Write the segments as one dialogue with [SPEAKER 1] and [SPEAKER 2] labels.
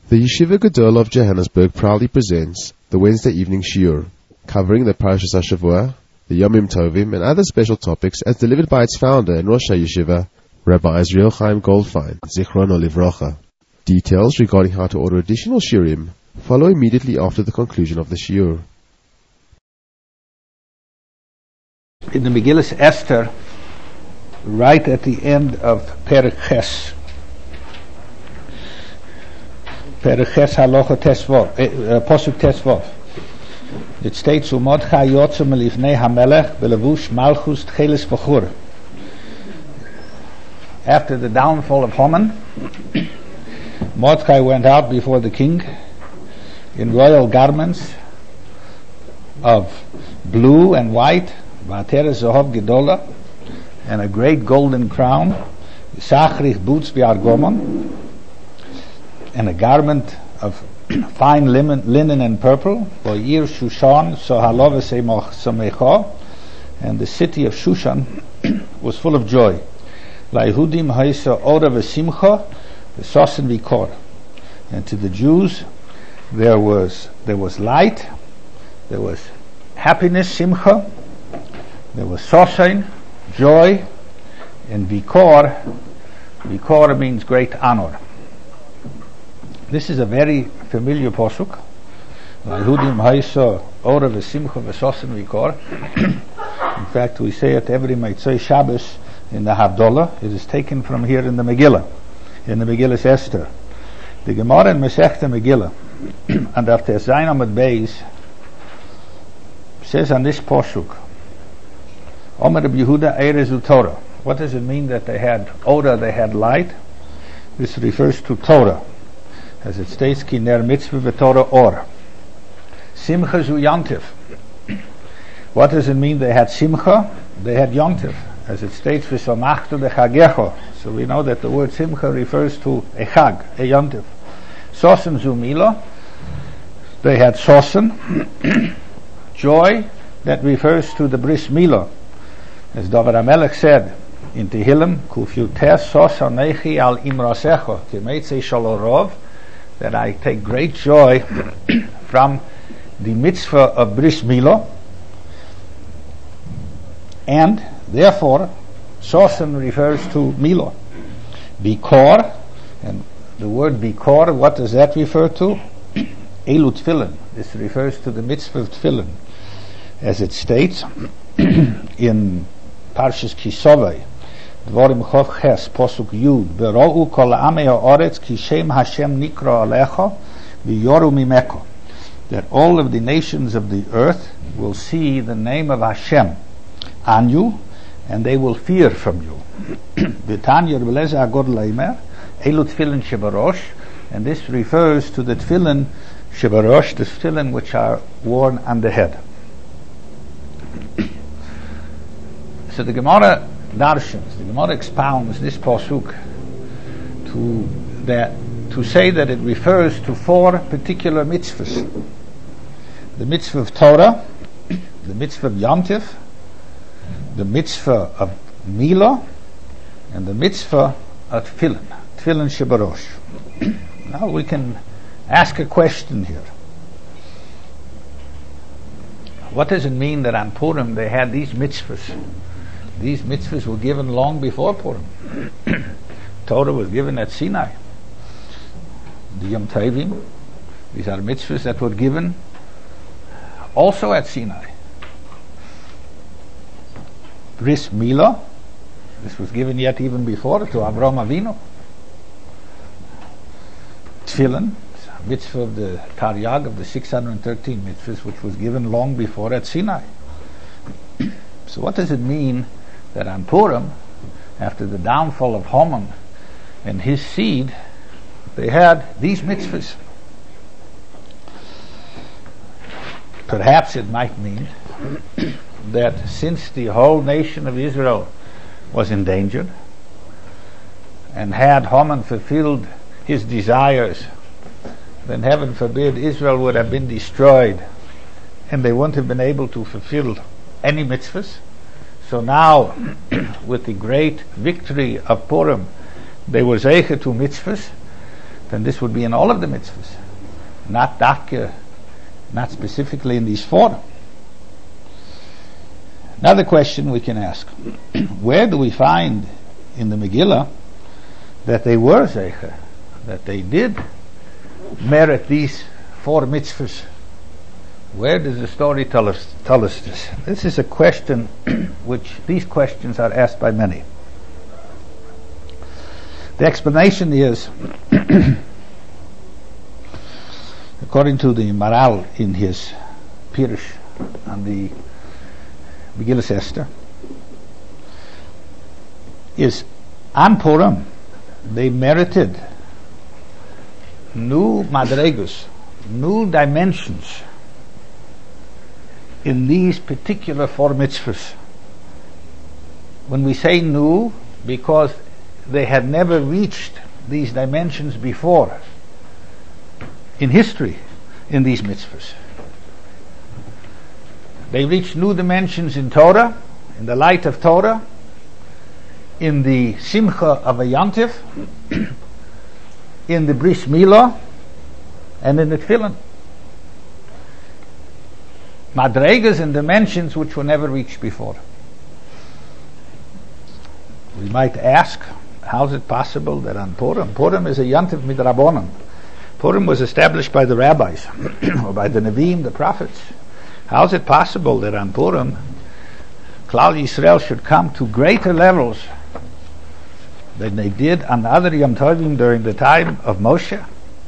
[SPEAKER 1] The Yeshiva Gedol of Johannesburg proudly presents the Wednesday evening shiur, covering the Parashas HaShavua, the Yomim Tovim, and other special topics as delivered by its founder and Rosh HaYeshiva, Rabbi Israel Chaim Goldfein, Zichrono Livrocha. Details regarding how to order additional shiurim follow immediately after the conclusion of the shiur.
[SPEAKER 2] In the Megillas Esther, right at the end of Perek Ches, Perek Ches Halacha Tesvov, Posuk Tesvov, it states, Umodchai Yotzim Elifnei HaMelech Belevush Malchus Tcheles Bechur. After the downfall of Haman, Mordechai went out before the king in royal garments of blue and white, Vateres Zohov Gedola, and a great golden crown, Sachrich boots Biargomon, and a garment of fine linen and purple, Boir Shushan Sohalov Samecho, and the city of Shushan was full of joy. Laihudim Haisa Ora Vesimcha V'Sosen Vikor. And to the Jews there was light, there was happiness, Simcha, there was Sosen, joy, and Vikor. Vikor means great honor. This is a very familiar posuk. Laihudim Haisa Ora Vesimcha V'Sosen Vikor. In fact, we say it every Motzei Shabbos in the Havdalah. It is taken from here in the Megillah, in the Megillas Esther. The Gemara in Masechta Megillah, and after Zayin Amud Beis, says on this posuk, Omer Reb Yehuda Erezu Torah. What does it mean that they had Ora, they had light? This refers to Torah, as it states, Ki ner mitzvah v'Torah or. Simcha zu Yontif. What does it mean they had Simcha? They had Yontif, as it states, V'samachtu b'chagecho. So we know that the word Simcha refers to a Chag, a Yontif. Sosen zu Mila. They had Sosen, joy, that refers to the Bris Mila. As David HaMelech said in Tehillim, Kufyutes Sosan Nechi al Imrasecho, Kimeitze Shalorov, that I take great joy from the mitzvah of Bris Mila, and therefore Sosen refers to Mila. Bikor, and the word Bikor, what does that refer to? Elu Tfilin. This refers to the mitzvah of Tfilin, as it states in Parshas Kisovei, Dvorim Chov Ches, Posuk Yud, Berou kol amei ha'oretz ki shem Hashem nikra alecha v'yoru mimeko, that all of the nations of the earth will see the name of Hashem on you, and they will fear from you. V'tanya Rebeleze Agod Leimer, Elu Tfilin Shebarosh, and this refers to the Tfilin Shebarosh, the Tfilin which are worn on the head. So the Gemara darshans, the Gemara expounds this pasuk to say that it refers to four particular mitzvahs: the mitzvah of Torah, the mitzvah of Yontif, the mitzvah of Mila, and the mitzvah of Tfilin Shebarosh. Now we can ask a question here. What does it mean that on Purim they had these mitzvahs? These mitzvahs were given long before Purim. Torah was given at Sinai. The Yom Tovim, these are mitzvahs that were given also at Sinai. Bris Mila, this was given yet even before to Avraham Avinu. Tfilin, mitzvah of the Taryag of the 613 mitzvahs, which was given long before at Sinai. So what does it mean that on Purim, after the downfall of Haman and his seed, they had these mitzvahs? Perhaps it might mean that since the whole nation of Israel was endangered, and had Haman fulfilled his desires, then heaven forbid Israel would have been destroyed, and they wouldn't have been able to fulfill any mitzvahs. So now, with the great victory of Purim, they were zeicher to mitzvahs. then this would be in all of the mitzvahs, not dafke, not specifically in these 4. Another question we can ask: where do we find in the Megillah that they were zeicher, that they did merit these 4 mitzvahs? Where does the story tell us this? This is a question which these questions are asked by many. The explanation is, according to the Maral in his Pirush on the Megillas Esther, is on Purim they merited new madregus, new dimensions in these particular 4 mitzvahs. When we say new, because they had never reached these dimensions before in history in these mitzvahs. They reached new dimensions in Torah, in the light of Torah, in the simcha of a Yantiv, in the bris milah, and in the tefillin. Madregas and dimensions which were never reached before. We might ask, how is it possible that on Purim is a Yantiv midrabanan. Purim was established by the rabbis, or by the Nevi'im, the prophets. How is it possible that on Purim, Klal Yisrael should come to greater levels than they did on the other Yom Tovim during the time of Moshe?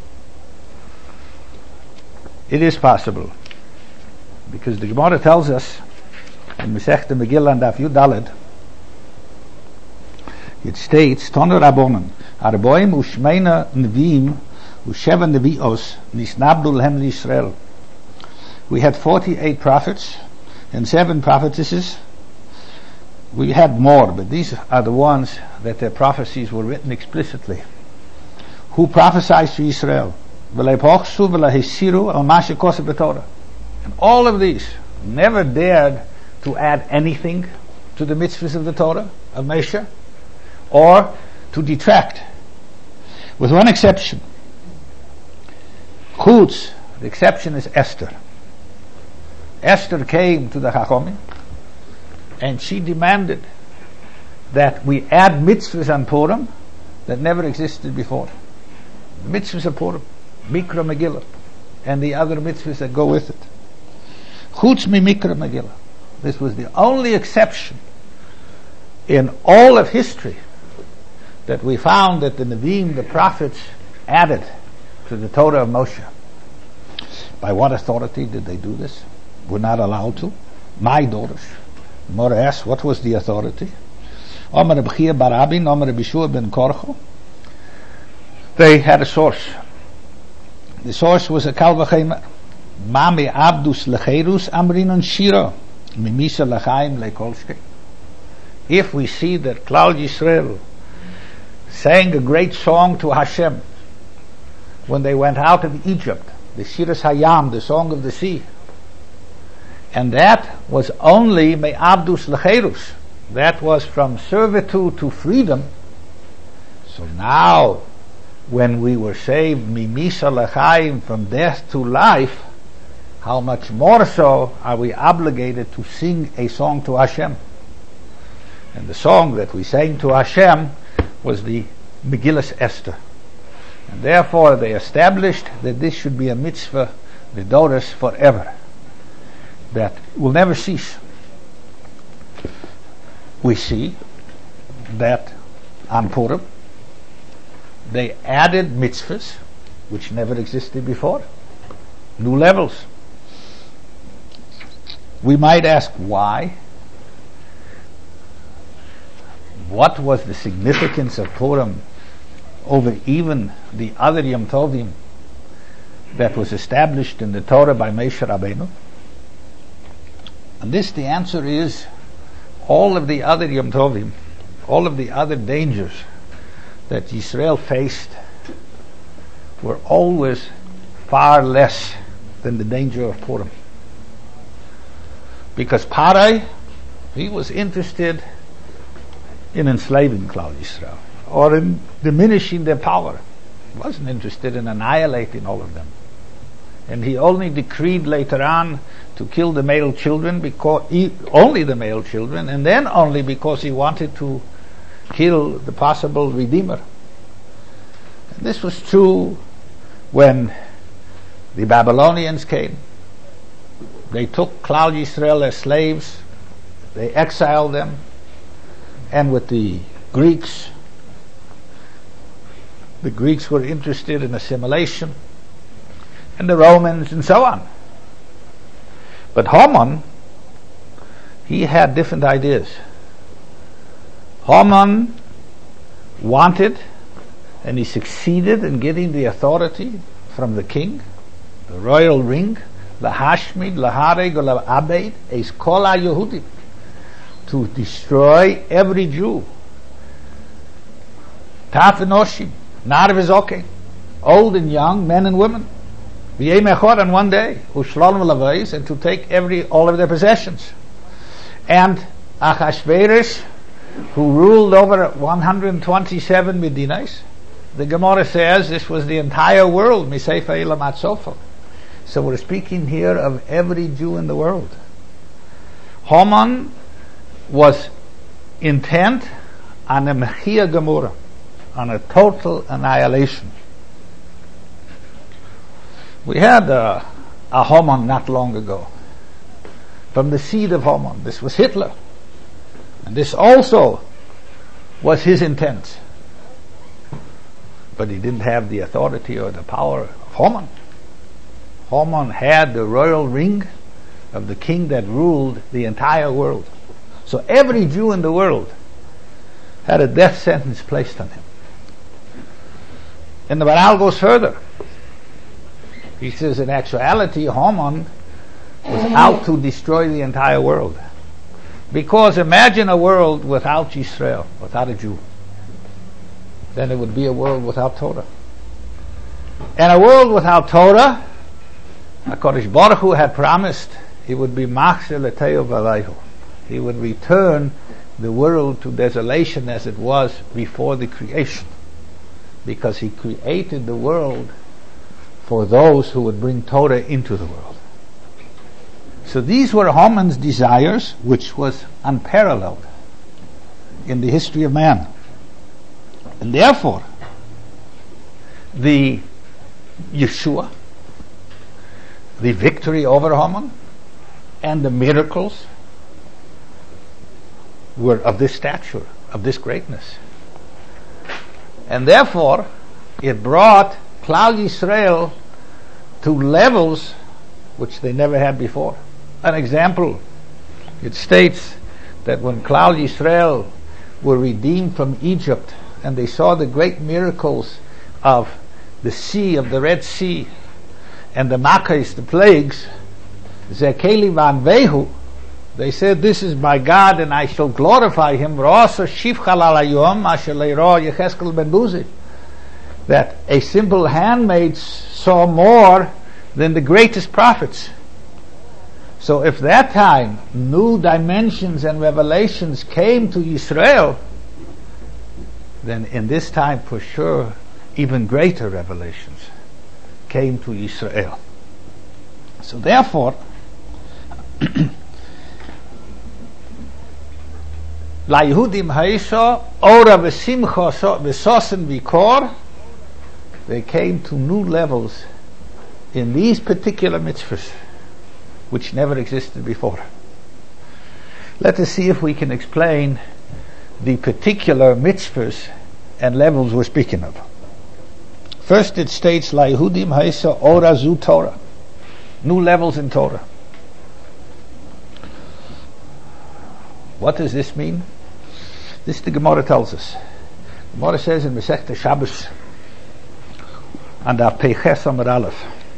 [SPEAKER 2] It is possible, because the Gemara tells us in Masechta Megillah and Daf Yud Daled, it states, Toner Rabbonon, Arboim u'shmeina Nevi'im u'sheva Nevi'os nisnabdu lehem Yisrael. We had 48 prophets and 7 prophetesses. We had more, but these are the ones that their prophecies were written explicitly, who prophesied to Israel. And all of these never dared to add anything to the mitzvahs of the Torah, of Moshe, or to detract, with one exception. Chutz, the exception is Esther. Esther came to the Chachomim and she demanded that we add mitzvahs on Purim that never existed before. The mitzvahs of Purim, Mikra Megillah, and the other mitzvahs that go with it. Chutz mi Mikra Megillah. This was the only exception in all of history that we found that the Nevi'im, the prophets, added to the Torah of Moshe. By what authority did they do this? We're not allowed to. My daughters. More asks, what was the authority? Omer B'chia Barabin, Omer B'shua ben Korcho. They had a source. The source was a Kal V'chemer. Mami Abdus Lecherus Amrinon Shira Mimisa Lachaim Lekolske. If we see that Klal Yisrael sang a great song to Hashem when they went out of Egypt, the Shiras Hayam, the song of the sea, and that was only Me'abdus Lecherus, that was from servitude to freedom. So now, when we were saved Mimisa Lachaim, from death to life, how much more so are we obligated to sing a song to Hashem? And the song that we sang to Hashem was the Megillas Esther. And therefore they established that this should be a mitzvah, the Doros, forever, that will never cease. We see that on Purim they added mitzvahs which never existed before, new levels. We might ask why. What was the significance of Purim over even the other Yom Tovim that was established in the Torah by Moshe Rabbeinu? And this, the answer is, all of the other Yom Tovim, all of the other dangers that Yisrael faced were always far less than the danger of Purim. Because Parai, he was interested in enslaving Klal Yisrael, or in diminishing their power. wasn't interested in annihilating all of them. And he only decreed later on to kill the male children, only the male children, and then only because he wanted to kill the possible Redeemer. And this was true when the Babylonians came. They took Klal Yisrael as slaves, they exiled them, and with the Greeks were interested in assimilation, and the Romans, and so on. But Haman, he had different ideas. Haman wanted, and he succeeded in getting the authority from the king, the royal ring, lahashmid, lahareg, laabed, es kol haYehudim, to destroy every Jew. Taf v'noshim, nar v'zoken, old and young, men and women. V'yem echad, on one day, u'shlom v'lavais, and to take all of their possessions. And Achashverosh, who ruled over 127 Medinas, the Gemara says this was the entire world, Miseifa Elam Ad Sofa. So we're speaking here of every Jew in the world. Haman was intent on a Mechia Gemura, on a total annihilation. We had a Haman not long ago, from the seed of Haman. This was Hitler. And this also was his intent. But he didn't have the authority or the power of Haman. Haman had the royal ring of the king that ruled the entire world. So every Jew in the world had a death sentence placed on him. And the Baral goes further. He says, in actuality, Haman was out to destroy the entire world. Because imagine a world without Yisrael, without a Jew. Then it would be a world without Torah. And a world without Torah, HaKadosh Baruch Hu had promised he would be machzir l'teiv v'alayhu. He would return the world to desolation as it was before the creation. Because he created the world for those who would bring Torah into the world. So these were Haman's desires, which was unparalleled in the history of man. And therefore, the Yeshua, the victory over Haman, and the miracles were of this stature, of this greatness. And therefore, it brought Klal Yisrael to levels which they never had before. An example, it states that when Klal Yisrael were redeemed from Egypt and they saw the great miracles of the sea, of the Red Sea, and the Makkahs, the plagues, Zekeli van Vehu, they said, this is my God and I shall glorify him. That a simple handmaid saw more than the greatest prophets. So if that time new dimensions and revelations came to Israel, then in this time for sure even greater revelations came to Israel. So therefore, La Yehudim Haisha Ora V'Simcha V'Sosen V'Kor, they came to new levels in these particular mitzvahs which never existed before. Let us see if we can explain the particular mitzvahs and levels we're speaking of. First it states, La Yehudim Haisa Ora Zu Torah, new levels in Torah. What does this mean? This the Gemara tells us. The Gemara says in Masechta Shabbos, and Peiches Amar Aleph,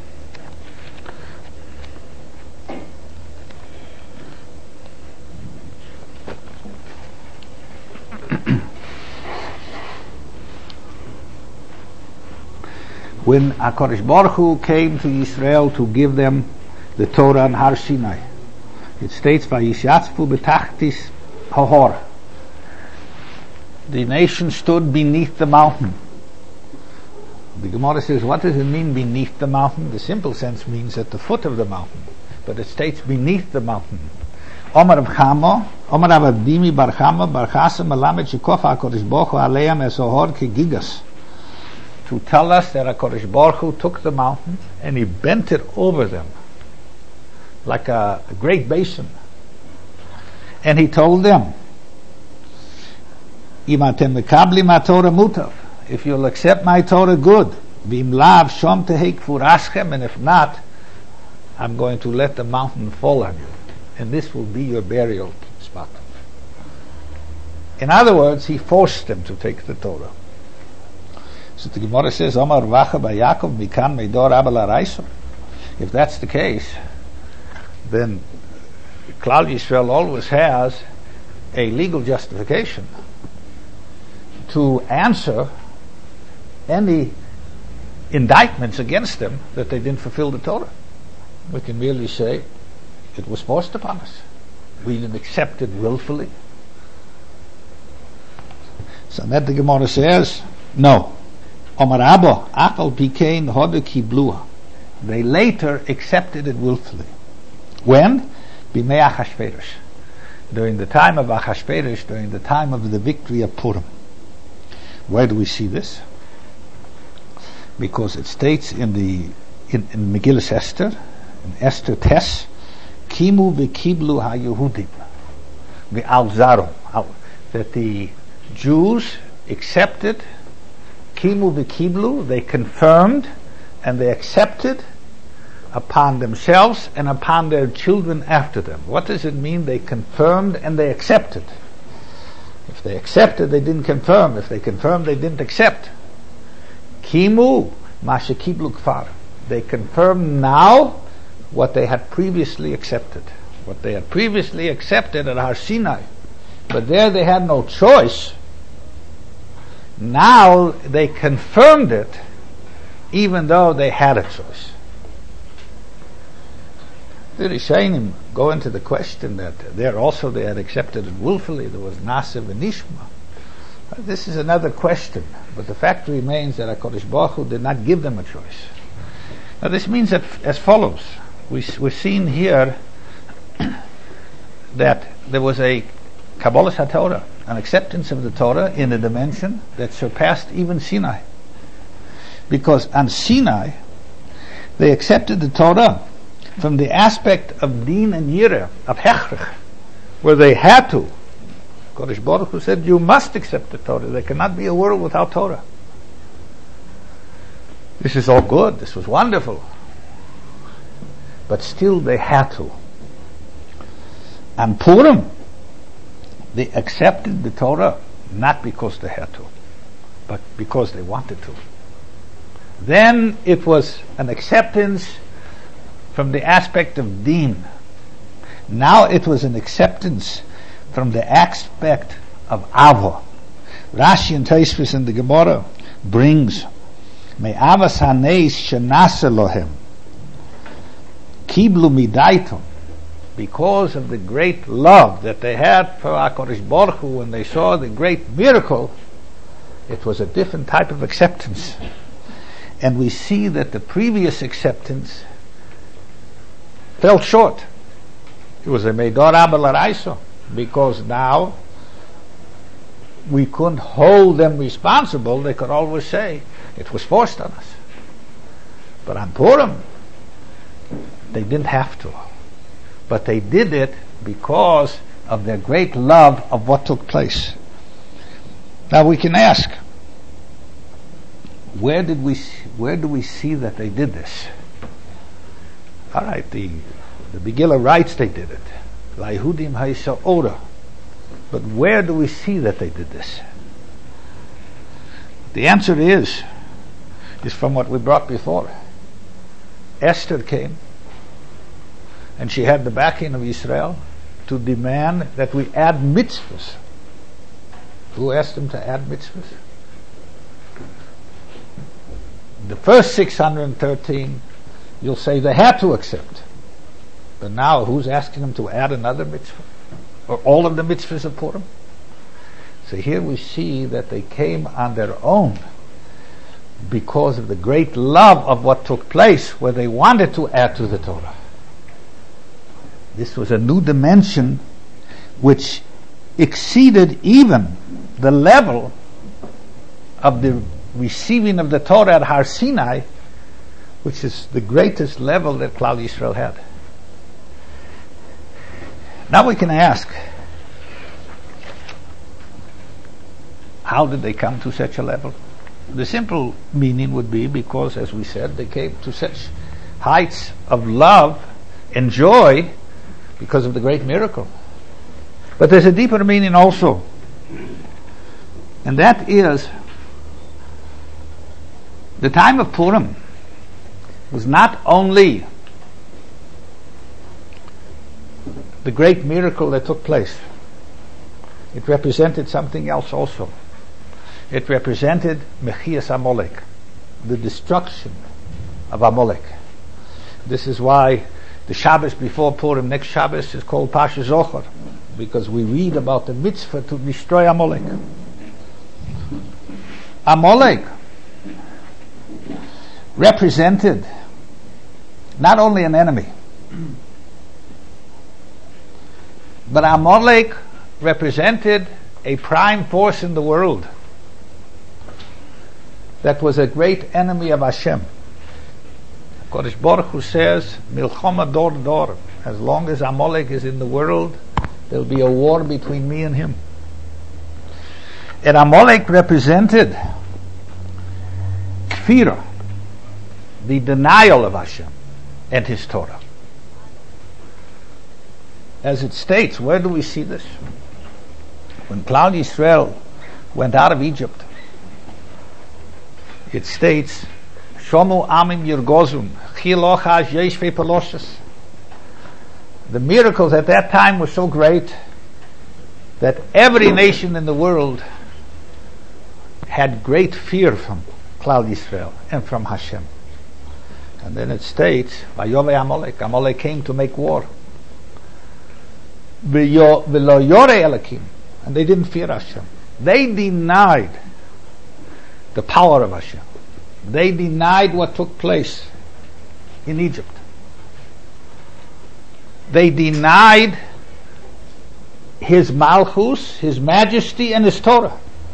[SPEAKER 2] when HaKadosh Baruch Hu came to Yisrael to give them the Torah on Har Sinai, it states, Vayishatzvu betachtis hahor, the nation stood beneath the mountain. The Gemara says, what does it mean beneath the mountain? The simple sense means at the foot of the mountain, but it states beneath the mountain. Omar Rav Chama, Omar Rav Abdimi Bar Chama, Bar Chasa Melamed Shikofa HaKadosh Baruch Hu Aleim Esohor Kegigas, to tell us that HaKadosh Baruch Hu took the mountain and he bent it over them like a great basin, and he told them, Im atem mekablim haTorah mutav, if you'll accept my Torah, good. V'im lav shom tehei kfuraschem, and if not, I'm going to let the mountain fall on you, and this will be your burial spot. In other words, he forced them to take the Torah. So the Gemara says, Omar Vacha ba Yaakov mikan meidor Abba l'Raiso. If that's the case, then Klal Yisrael always has a legal justification to answer any indictments against them that they didn't fulfill the Torah. We can merely say it was forced upon us. We didn't accept it willfully. So that the Gemara says, no. Omar Abba, Afal Pikein Hoda Kiblua. They later accepted it willfully. When? Bimei Achashverosh. During the time of Achashverosh, during the time of the victory of Purim. Where do we see this? Because it states in Megillas Esther, in Esther Tes, Kimu v'kiblu ha-Yehudim v'al-zarom, that the Jews accepted, Kimu v'kiblu, they confirmed and they accepted upon themselves and upon their children after them. What does it mean? They confirmed and they accepted. If they accepted, they didn't confirm. If they confirmed, they didn't accept. Kimu mashe kiblu kfar. They confirmed now what they had previously accepted. What they had previously accepted at Har Sinai. But there they had no choice. Now they confirmed it, even though they had a choice. The Rishonim go into the question that there also they had accepted it willfully. There was Nasiv and Nishma. This is another question, but the fact remains that HaKadosh Baruch Hu did not give them a choice. Now this means that as follows. We're seeing here that there was a Kabbalas HaTorah, an acceptance of the Torah in a dimension that surpassed even Sinai. Because on Sinai, they accepted the Torah from the aspect of Din and Yireh, of Hechrich, where they had to. Kodesh Baruch Hu said, you must accept the Torah. There cannot be a world without Torah. This is all good. This was wonderful. But still they had to. On Purim, they accepted the Torah not because they had to, but because they wanted to. Then it was an acceptance from the aspect of Din. Now it was an acceptance from the aspect of Ava. Rashi and Tosfos in the Gemara brings Me'avas haneis shenase lohem kiblu midaitum, because of the great love that they had for HaKadosh Baruch Hu when they saw the great miracle. It was a different type of acceptance. And we see that the previous acceptance fell short. It was a Meidor Abba l'Raiso, because now we couldn't hold them responsible. They could always say it was forced on us. But on Purim, they didn't have to. But they did it because of their great love of what took place. Now we can ask, where do we see that they did this? All right, the Megillah writes they did it. L'Yehudim ha'Yisrael. But where do we see that they did this? The answer is from what we brought before. Esther came, and she had the backing of Israel to demand that we add mitzvahs. Who asked them to add mitzvahs? The first 613, you'll say they had to accept. But now, who's asking them to add another mitzvah? Or all of the mitzvahs of Purim? So here we see that they came on their own because of the great love of what took place, where they wanted to add to the Torah. This was a new dimension which exceeded even the level of the receiving of the Torah at Har Sinai, which is the greatest level that Klal Yisrael had. Now we can ask, how did they come to such a level? The simple meaning would be because, as we said, they came to such heights of love and joy because of the great miracle. But there's a deeper meaning also, and that is the time of Purim was not only the great miracle that took place, it represented something else also. It represented Mechias Amalek, the destruction of Amalek. This is why the Shabbos before Purim, next Shabbos, is called Pasha Zohar, because we read about the mitzvah to destroy Amalek. Amalek represented not only an enemy, but Amalek represented a prime force in the world that was a great enemy of Hashem. Kodesh Baruch Hu says, Milchama dor dor. As long as Amalek is in the world, there will be a war between me and him. And Amalek represented Kfirah, the denial of Hashem and His Torah. As it states, where do we see this? When Klal Yisrael went out of Egypt, it states, Shomu amim yirgozun, chilocha yeshve peloshes. The miracles at that time were so great that every nation in the world had great fear from Klal Yisrael and from Hashem. And then it states, Vayove Amalek, Amalek came to make war. V'lo yore Elokim, and they didn't fear Hashem. They denied the power of Hashem. They denied what took place in Egypt. They denied His Malchus, His majesty, and His Torah.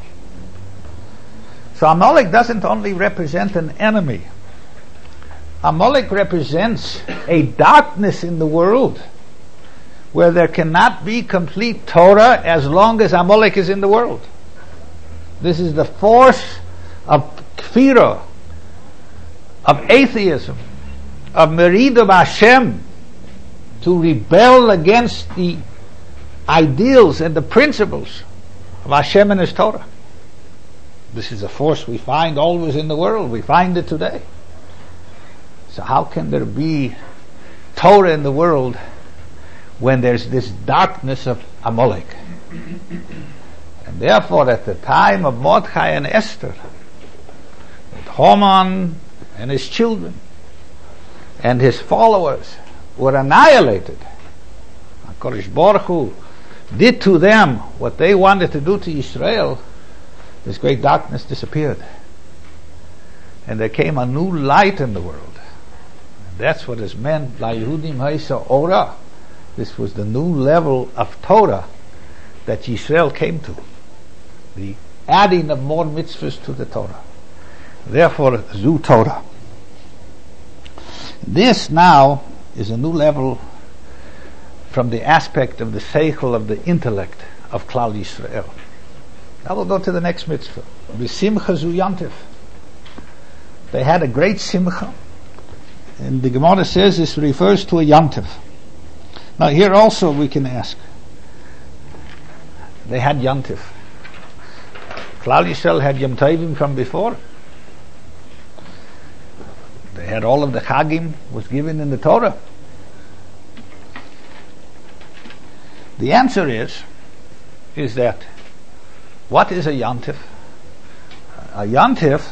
[SPEAKER 2] So Amalek doesn't only represent an enemy. Amalek represents a darkness in the world where there cannot be complete Torah as long as Amalek is in the world. This is the force of Kfirah, of atheism, of Merid of Hashem, to rebel against the ideals and the principles of Hashem and His Torah. This is a force we find always in the world. We find it today. So how can there be Torah in the world when there's this darkness of Amalek? And therefore, at the time of Mordechai and Esther, with Haman and his children and his followers were annihilated, HaKadosh Baruch Hu did to them what they wanted to do to Israel. This great darkness disappeared, and there came a new light in the world. And that's what is meant by Yehudim Haisa Ora. This was the new level of Torah that Yisrael came to, the adding of more mitzvahs to the Torah. Therefore, Zu Torah. This now is a new level from the aspect of the seichel, of the intellect of Klal Yisrael. Now we'll go to the next mitzvah. V'simcha zu yantif. They had a great simcha, and the Gemara says this refers to a yantif. Now here also we can ask, they had yantif. Klal Yisrael had Yom Tovim from before. They had all of the Chagim was given in the Torah. The answer is that what is a yantif? A yantif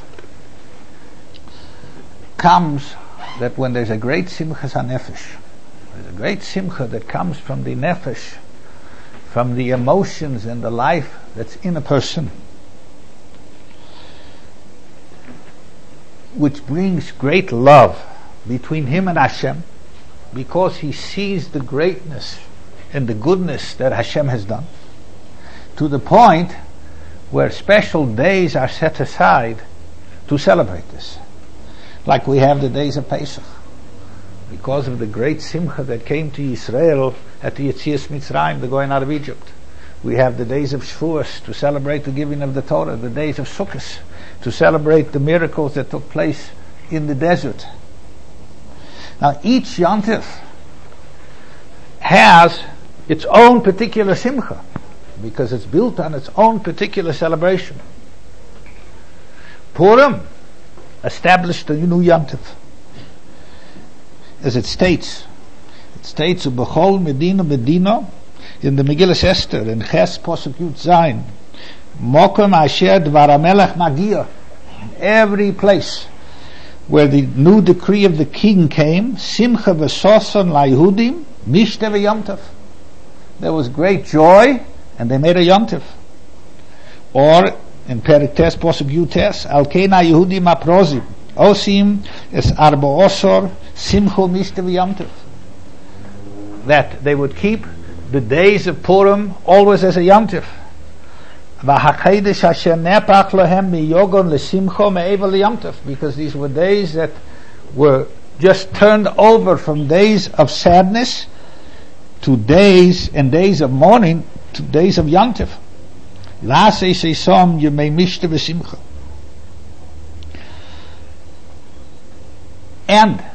[SPEAKER 2] comes that when there's a great simchas hanefesh, there's a great simcha that comes from the nefesh, from the emotions and the life that's in a person. which brings great love between him and Hashem, because he sees the greatness and the goodness that Hashem has done, to the point where special days are set aside to celebrate this. Like we have the days of Pesach, because of the great simcha that came to Israel at the Yetzias Mitzrayim, the going out of Egypt. We have the days of Shavuos to celebrate the giving of the Torah, the days of Sukkot to celebrate the miracles that took place in the desert. Now each Yontif has its own particular simcha, because it's built on its own particular celebration. Purim established a new Yontif. As it states B'chol Medina Medina in the Megillah Esther in Ches Posuk Yud Zayin, Mokom Asher Dvar HaMelech Magia, every place where the new decree of the king came, Simcha V'Soson LaYehudim Mishte V'Yomtiv, there was great joy and they made a Yontif. Or in Perek Tes Posuk Yud Tes, Al Keina Yehudim Aprozim Osim Es Arba Osor Simcha Mishte V'Yomtiv, that they would keep the days of Purim always as a Yontif. Because these were days that were just turned over from days of sadness to days and days of mourning to days of Yontif. And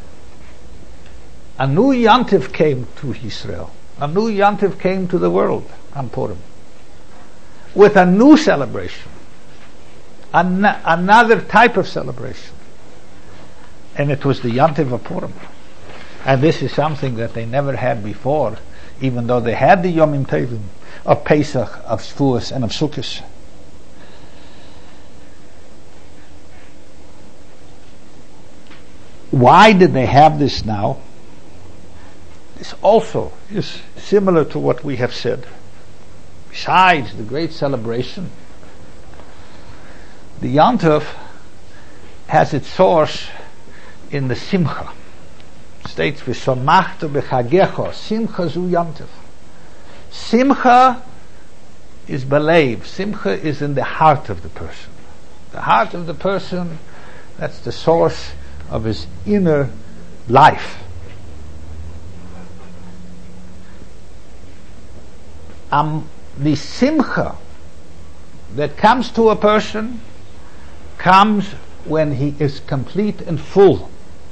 [SPEAKER 2] a new Yontif came to Israel. A new Yontif came to the world on Purim, with a new celebration, another type of celebration, and it was the Yontif of Purim. And this is something that they never had before, even though they had the Yomim Tovim of Pesach, of Shavuos, and of Sukkot. Why did they have this now? This also is similar to what we have said. Besides the great celebration, the Yontif has its source in the Simcha. It states, "V'somachta b'chagecho, Simcha zu Yontif." Simcha is belev. Simcha is in the heart of the person. The heart of the person, that's the source of his inner life. The simcha that comes to a person comes when he is complete and full,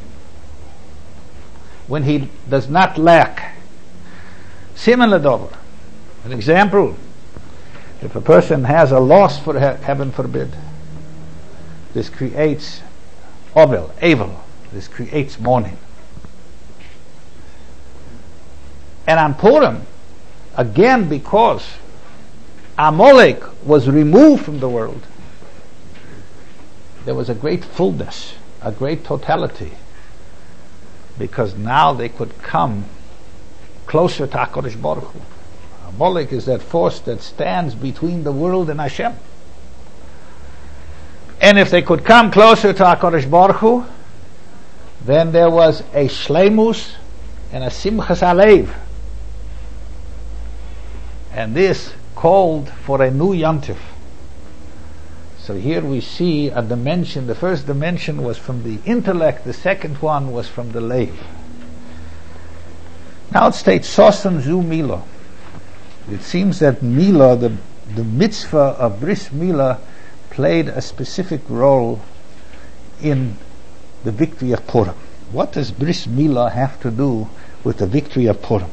[SPEAKER 2] when he does not lack. Similar dover. An example, if a person has a loss, for heaven forbid, this creates evil. This creates mourning. And on Purim, again, because Amalek was removed from the world, there was a great fullness, a great totality, because now they could come closer to HaKadosh Baruch Hu. Amalek is that force that stands between the world and Hashem. And if they could come closer to HaKadosh Baruch Hu, then there was a shleimus and a simchas alev. And this called for a new Yontif. So here we see a dimension. The first dimension was from the intellect, the second one was from the leiv. Now it states Sosan Zu Mila. It seems that Mila, the mitzvah of Bris Milah, played a specific role in the victory of Purim. What does Bris Milah have to do with the victory of Purim?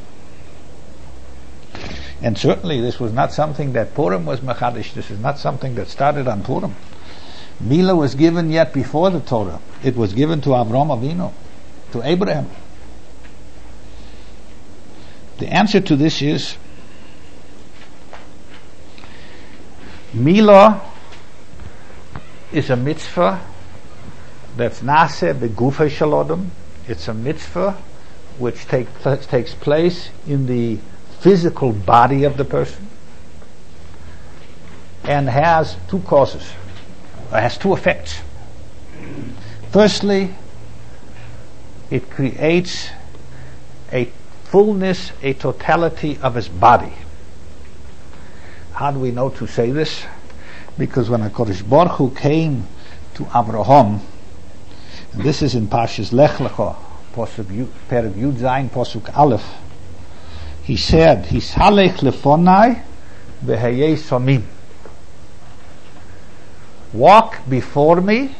[SPEAKER 2] And certainly this was not something that Purim was mechadish. This is not something that started on Purim. Milah was given yet before the Torah. It was given to Avraham Avinu, to Abraham. The answer to this is Milah is a mitzvah that's naseh begufay shel adam. It's a mitzvah which takes place in the physical body of the person and has two causes, has two effects. Firstly, it creates a fullness, a totality of his body. How do we know to say this? Because when HaKadosh Baruch Hu came to Avraham, and this is in Parshas Lech Lecha, Perek Yud Zayin, Pasuk Aleph, he said, Hisalech lefonai v'heyei samim. Walk before me,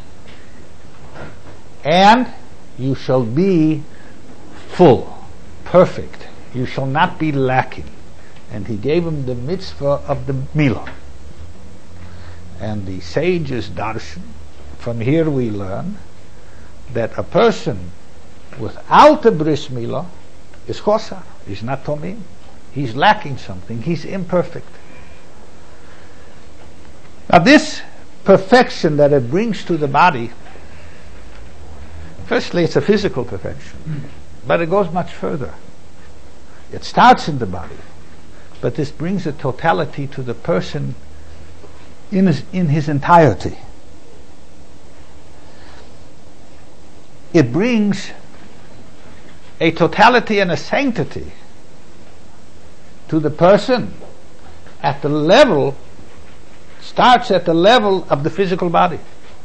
[SPEAKER 2] and you shall be full, perfect. You shall not be lacking. And he gave him the mitzvah of the milah. And the sages darshan, from here we learn that a person without a bris milah is chosar. He's not tomim. He's lacking something. He's imperfect. Now this perfection that it brings to the body, firstly it's a physical perfection, but it goes much further. It starts in the body, but this brings a totality to the person in his entirety. It brings a totality and a sanctity to the person at the level, starts at the level of the physical body.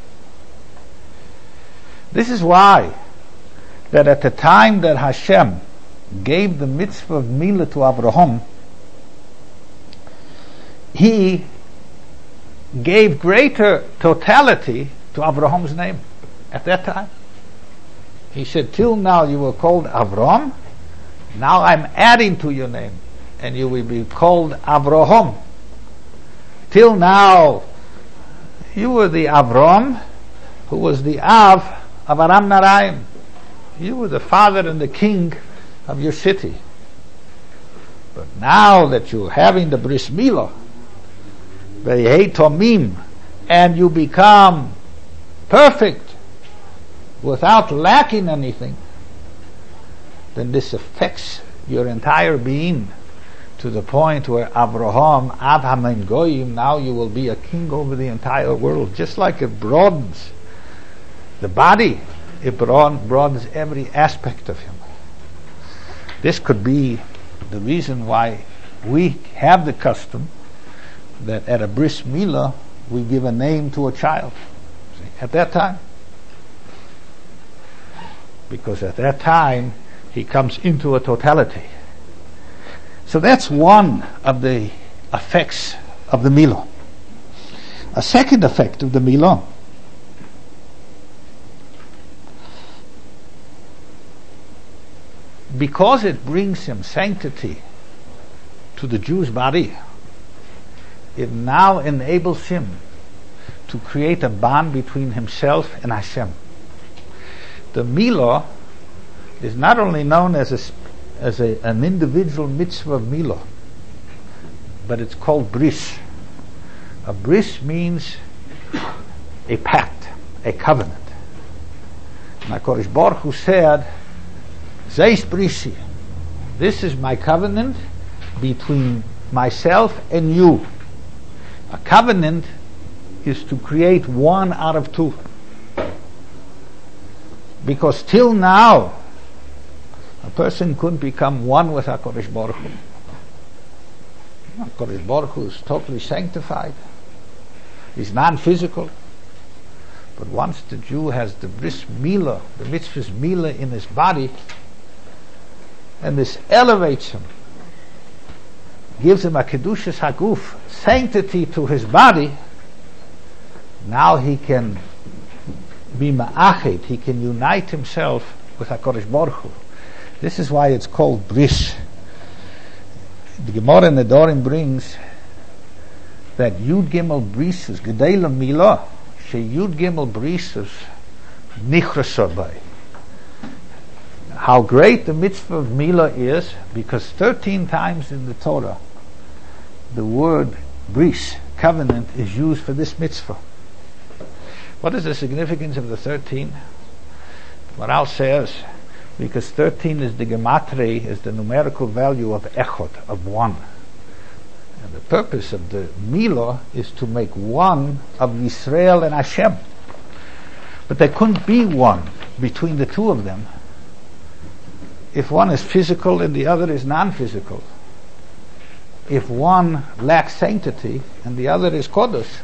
[SPEAKER 2] This is why that at the time that Hashem gave the mitzvah of milah to Abraham, he gave greater totality to Abraham's name at that time. He said, till now you were called Avram, now I'm adding to your name, and you will be called Avraham. Till now you were the Avram who was the Av of Aram Naraim. You were the father and the king of your city. But now that you're having the bris milah, v'yehei tomim, and you become perfect without lacking anything, then this affects your entire being to the point where Abraham, Av Hamen Goyim, now you will be a king over the entire world. Just like it broadens the body, it broadens every aspect of him. This could be the reason why we have the custom that at a bris milah we give a name to a child. See, at that time. Because at that time he comes into a totality. So that's one of the effects of the milah. A second effect of the milah, because it brings him sanctity to the Jew's body, it now enables him to create a bond between himself and Hashem. The milah is not only known as an individual mitzvah of milah, but it's called bris. A bris means a pact, a covenant. And HaKadosh Baruch Hu said, Zeis brisi, this is my covenant between myself and you. A covenant is to create one out of two. Because till now, a person couldn't become one with HaKadosh Baruch Hu. HaKadosh Baruch Hu is totally sanctified. He's non-physical. But once the Jew has the bris milah, the mitzvah's milah in his body, and this elevates him, gives him a kedushas haguf, sanctity to his body, now he can be ma'ached, he can unite himself with HaKadosh Baruch Hu. This is why it's called bris. The Gemara in the Dorim brings that Yud Gimel brises, Gedela Milah, she Yud Gimel brises, Nichrasabai. How great the mitzvah of Milah is, because 13 times in the Torah, the word bris, covenant, is used for this mitzvah. What is the significance of the 13? Maral says, because 13 is the gematria, is the numerical value of echod, of one. And the purpose of the milah is to make one of Yisrael and Hashem. But there couldn't be one between the two of them if one is physical and the other is non-physical. If one lacks sanctity and the other is kodesh.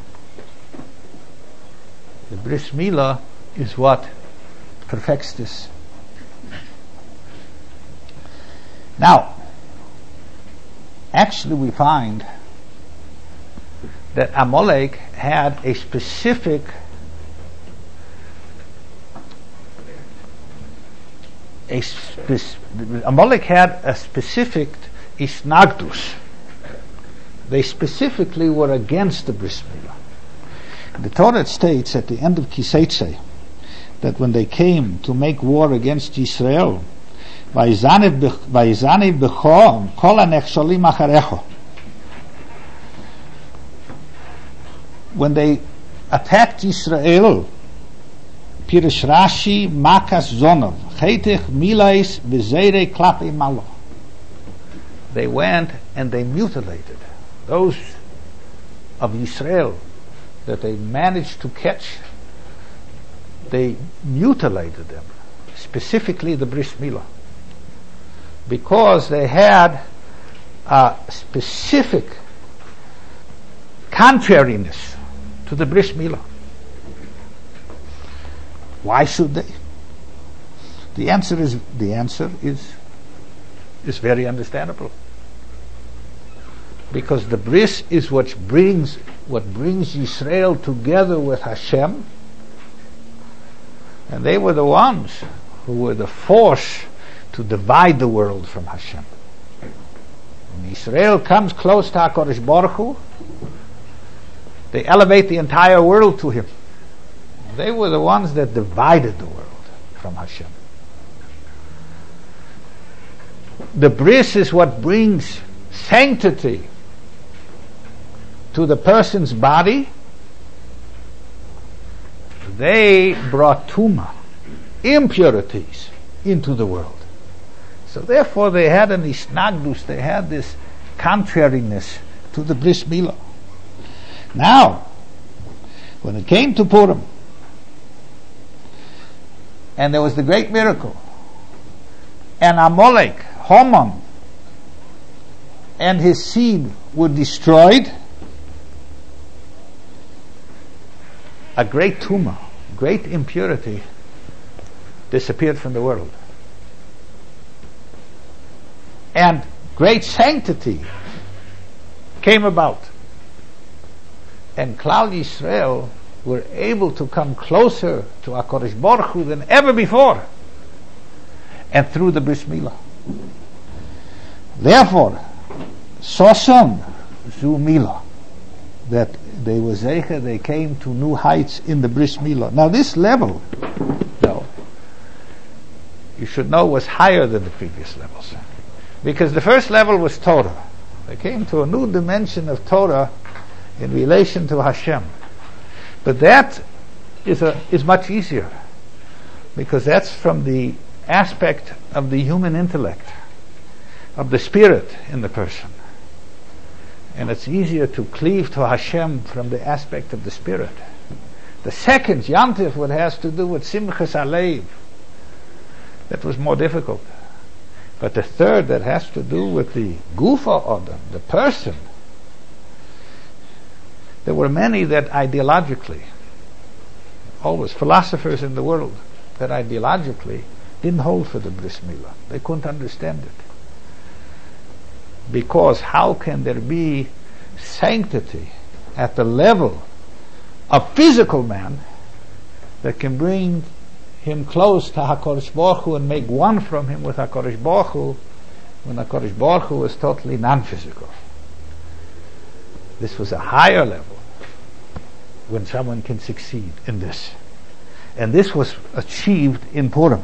[SPEAKER 2] The bris milah is what perfects this. Now, actually we find that Amalek had a specific Amalek had a specific isnagdus. They specifically were against the bris milah. The Torah states at the end of Kiseitze that when they came to make war against Israel, "Vayizaniv b'cho kol hanechshalim acharecho." When they attacked Israel, Pirush Rashi Makas Zonov Chetech Milais B'Zeirei Klapi Malo. They went and they mutilated those of Israel that they managed to catch. They mutilated them, specifically the bris milah, because they had a specific contrariness to the bris milah. Why should they? The answer is very understandable. Because the bris is what brings Israel together with Hashem, and they were the ones who were the force to divide the world from Hashem. When Israel comes close to HaKadosh Baruch Hu, they elevate the entire world to Him. They were the ones that divided the world from Hashem. The bris is what brings sanctity to the person's body. They brought tumah, impurities, into the world. So therefore they had an isnagdus, they had this contrariness to the bris milah. Now, when it came to Purim, and there was the great miracle, and Amalek, Haman, and his seed were destroyed, a great tumah, great impurity disappeared from the world. And great sanctity came about. And Klal Yisrael were able to come closer to HaKadosh Baruch Hu than ever before, and through the bris milah. Therefore, Sosan Zu Milah, that they were zeicher, they came to new heights in the bris milah. Now this level, though, you should know, was higher than the previous levels, because the first level was Torah. They came to a new dimension of Torah in relation to Hashem. But that is much easier, because that's from the aspect of the human intellect, of the spirit in the person. And it's easier to cleave to Hashem from the aspect of the spirit. The second, Yantif, what has to do with Simchas Alev, that was more difficult. But the third, that has to do with the Gufa Odom, the person. There were many that ideologically, always philosophers in the world, that ideologically didn't hold for the bris milah. They couldn't understand it. Because how can there be sanctity at the level of physical man that can bring him close to HaKadosh Baruch Hu and make one from him with HaKadosh Baruch Hu, when HaKadosh Baruch Hu was totally non-physical? This was a higher level when someone can succeed in this. And this was achieved in Purim.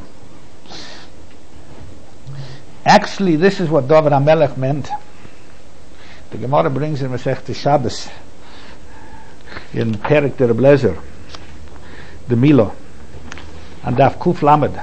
[SPEAKER 2] Actually, this is what David HaMelech meant. The Gemara brings in Masechta Shabbos, in Perek der Blezer, the Milah, and Daf Kuf Lamed.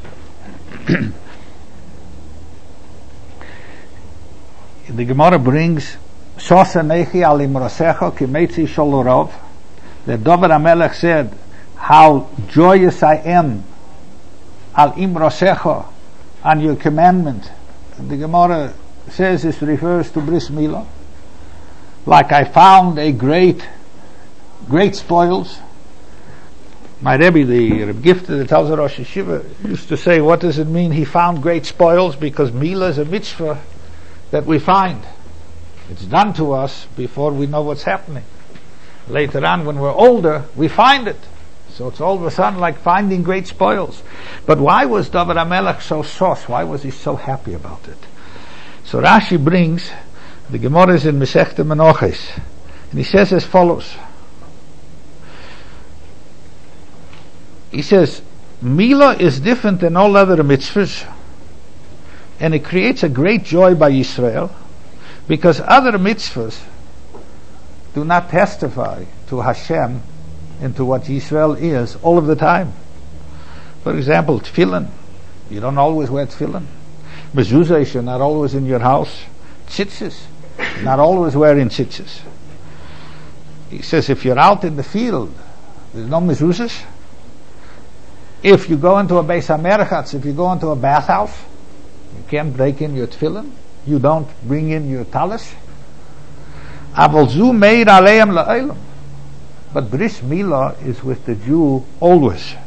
[SPEAKER 2] The Gemara brings Shosa Nechi al Imrosecha Kimetzi Sholorov, that David HaMelech said, how joyous I am al imrosecha, on your commandment. The Gemara says this refers to Bris Milah. Like I found a great spoils. My Rebbe, the Reb Gifter, the Talzer Rosh Yeshiva, used to say, what does it mean he found great spoils? Because Milah is a mitzvah that we find. It's done to us before we know what's happening. Later on, when we're older, we find it. So it's all of a sudden like finding great spoils. But why was David HaMelech so sauce? Why was he so happy about it? So Rashi brings, the Gemara is in Masechta Menachos, and he says as follows. He says, Milah is different than all other mitzvahs, and it creates a great joy by Yisrael, because other mitzvahs do not testify to Hashem and to what Yisrael is all of the time. For example, tefillin. You don't always wear tefillin. Mezuzah, you're not always in your house. Tzitzis, not always wearing tzitzis. He says if you're out in the field, there's no mezuzahs. If you go into a Beis HaMerchatz, if you go into a bathhouse, you can't break in your tefillin. You don't bring in your talis. Aval zu meir aleim la'olam. But Bris Milah is with the Jew always.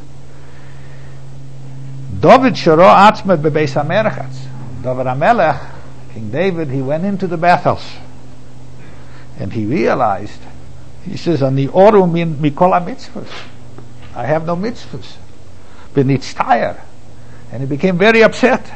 [SPEAKER 2] David sharo atzma bebeis HaMerchatz. David HaMelech, King David, he went into the bathhouse and he realized, he says, Ani oru min mikol mitzvahs. I have no mitzvahs. Benitztayer. And he became very upset.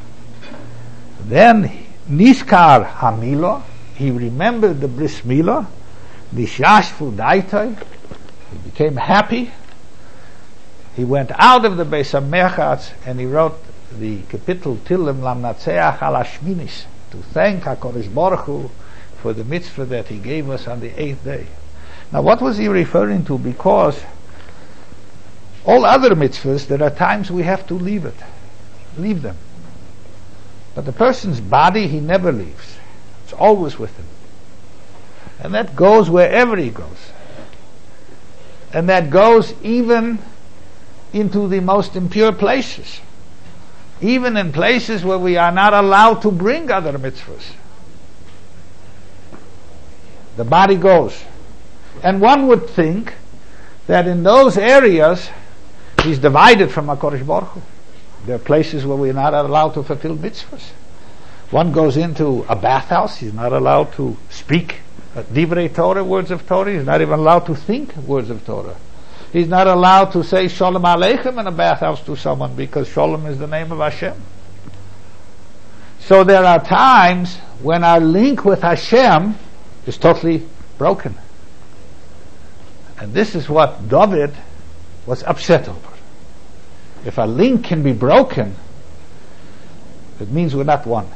[SPEAKER 2] Then Niskar HaMilah, he remembered the Bris Milah, Nishashfu Daitai, he became happy. He went out of the Beis HaMerchatz and he wrote the Kapitel Tilim Lamnatseach al Hashminis, to thank HaKadosh Baruch Hu for the mitzvah that he gave us on the 8th day. Now what was he referring to? Because all other mitzvahs, there are times we have to leave them. But the person's body, he never leaves. It's always with him. And that goes wherever he goes. And that goes even into the most impure places. Even in places where we are not allowed to bring other mitzvahs. The body goes. And one would think that in those areas, he's divided from HaKadosh Baruch Hu. There are places where we're not allowed to fulfill mitzvahs. One goes into a bathhouse, he's not allowed to speak divrei Torah, words of Torah. He's not even allowed to think words of Torah. He's not allowed to say Shalom Aleichem in a bathhouse to someone, because Shalom is the name of Hashem. So there are times when our link with Hashem is totally broken. And this is what David was upset over. If a link can be broken, it means we're not one.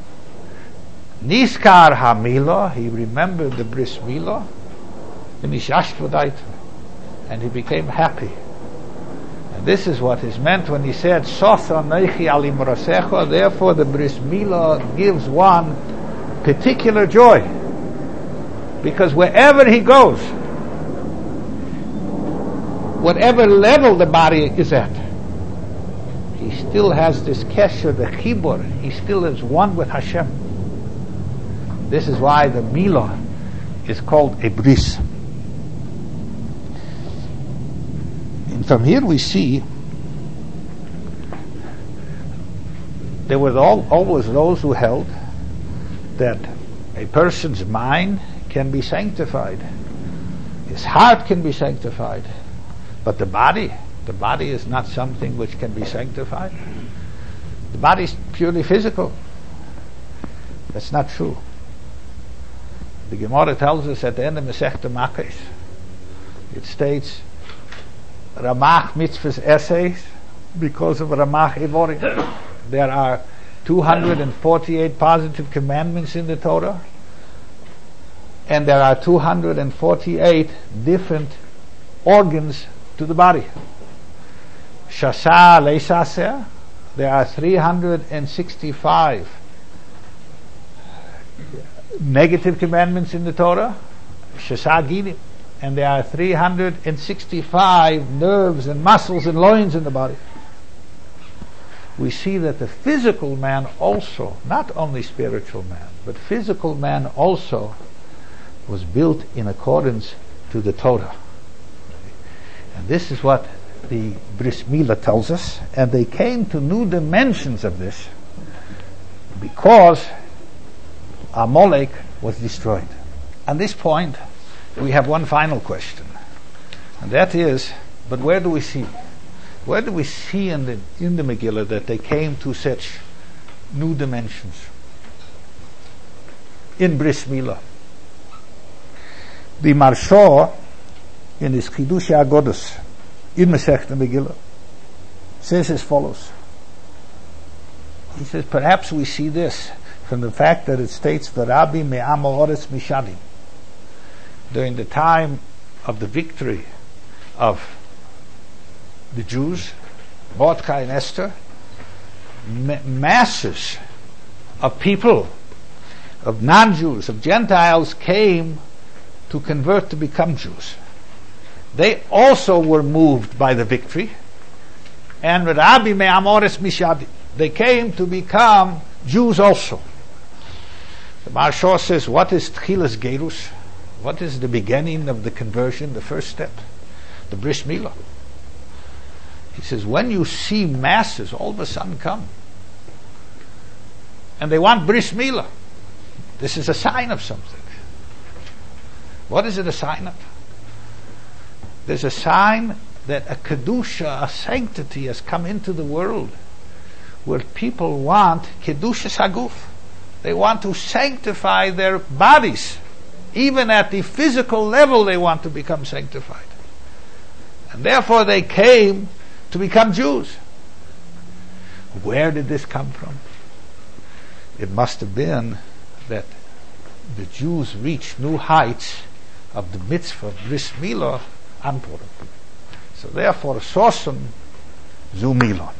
[SPEAKER 2] Niskar HaMilah, he remembered the Bris Milah, and he became happy. And this is what is meant when he said, Sosa Neichi al Imrosecha. Therefore the Bris Milah gives one particular joy. Because wherever he goes, whatever level the body is at, he still has this kesher, the chibur. He still is one with Hashem. This is why the Milah is called a bris. And from here we see there was always those who held that a person's mind can be sanctified, his heart can be sanctified, but the body is not something which can be sanctified. The body is purely physical. That's not true. The Gemara tells us at the end of Masechta Makos, it states, Ramach mitzvahs essays, because of Ramach Evorim. There are 248 positive commandments in the Torah, and there are 248 different organs to the body. Shasa leisaser, there are 365 negative commandments in the Torah, Shasa gidim, and there are 365 nerves and muscles and loins in the body, we see that the physical man also, not only spiritual man, but physical man also was built in accordance to the Torah. And this is what the Bris Milah tells us, and they came to new dimensions of this because Amalek was destroyed. At this point, we have one final question, and that is, but where do we see? Where do we see in the Megillah that they came to such new dimensions? In Bris Milah. The Maharsha, in his Chidushei Agodos, in Masechta Megillah, says as follows. He says, perhaps we see this from the fact that it states, V'Rabbi me'am ha'oretz mishadim. During the time of the victory of the Jews, Mordecai and Esther, masses of people, of non-Jews, of Gentiles, came to convert to become Jews. They also were moved by the victory, and Rabbi me'am ha'oretz mishadim, they came to become Jews also. The Maharsha says, what is Tchilas Gerus? What is the beginning of the conversion, the first step? The Bris Milah. He says, when you see masses all of a sudden come, and they want Bris Milah, this is a sign of something. What is it a sign of? There's a sign that a Kedusha, a sanctity, has come into the world, where people want Kedushas Haguf. They want to sanctify their bodies. Even at the physical level, they want to become sanctified. And therefore they came to become Jews. Where did this come from? It must have been that the Jews reached new heights of the mitzvah of Bris Milah on Purim. So therefore, Sosim Zu Milah.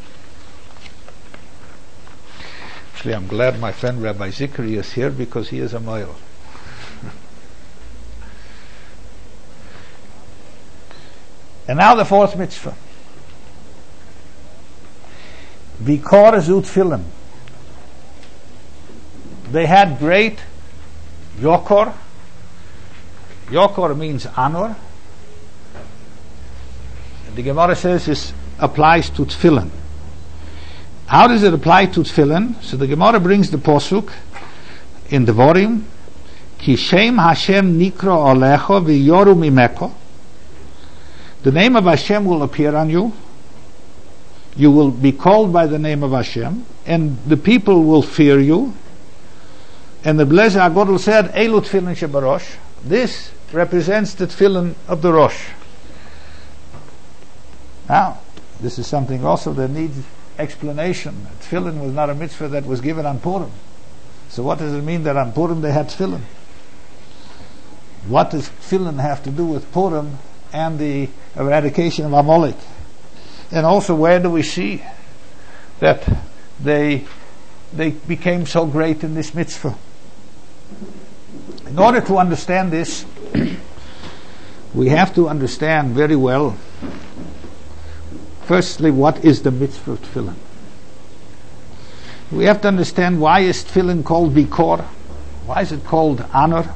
[SPEAKER 2] Actually, I'm glad my friend Rabbi Zikri is here because he is a Moil. And now the fourth mitzvah. Vikor Zu Tefillin. They had great Yokor. Yokor means honor. The Gemara says this applies to Tefillin. How does it apply to Tefillin? So the Gemara brings the posuk in Devorim, Ki Shem Hashem Nikro Olecho V'yoru Mimeko. The name of Hashem will appear on you. You will be called by the name of Hashem, and the people will fear you. And the Blazer Agodol said, Elu Tefillin Shebarosh. This represents the Tefillin of the Rosh. Now, this is something also that needs explanation. Tefillin was not a mitzvah that was given on Purim. So what does it mean that on Purim they had Tefillin? What does Tefillin have to do with Purim and the eradication of Amalek? And also, where do we see that they became so great in this mitzvah? In order to understand this, we have to understand very well, firstly, what is the mitzvah of Tefillin? We have to understand, why is Tefillin called Vikor? Why is it called honor?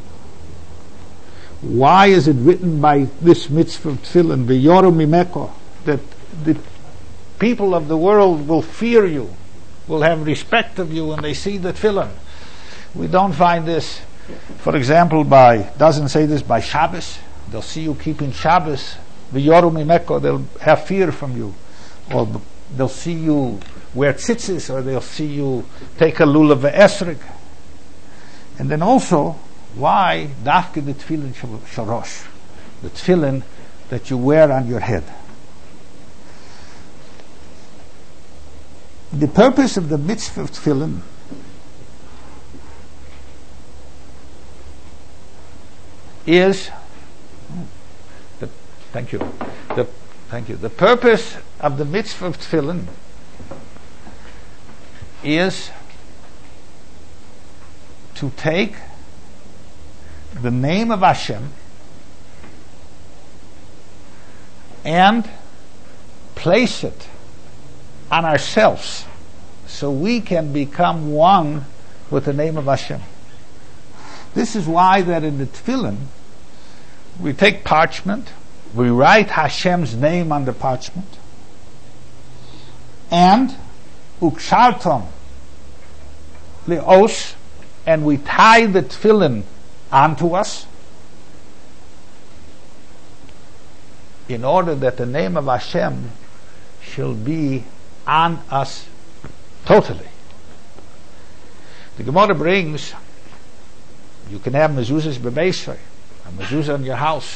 [SPEAKER 2] Why is it written by this mitzvah of Tefillin, V'yoru Mimeko, that the people of the world will fear you, will have respect of you when they see the Tefillin? We don't find this, for example, doesn't say this by Shabbos. They'll see you keeping Shabbos, V'yoru Mimeko, they'll have fear from you. Or they'll see you wear tzitzis, or they'll see you take a lulav ve'esrik. And then also, why dafke the tefillin shorosh, the tefillin that you wear on your head? The purpose of the mitzvah of tefillin is thank you. The purpose of the mitzvah of tefillin is to take the name of Hashem and place it on ourselves so we can become one with the name of Hashem. This is why that in the tefillin we take parchment, we write Hashem's name on the parchment, and ukshartom leos, and we tie the tefillin onto us in order that the name of Hashem shall be on us totally. The Gemara brings, you can have mezuzahs bebeisrei, a mezuzah in your house.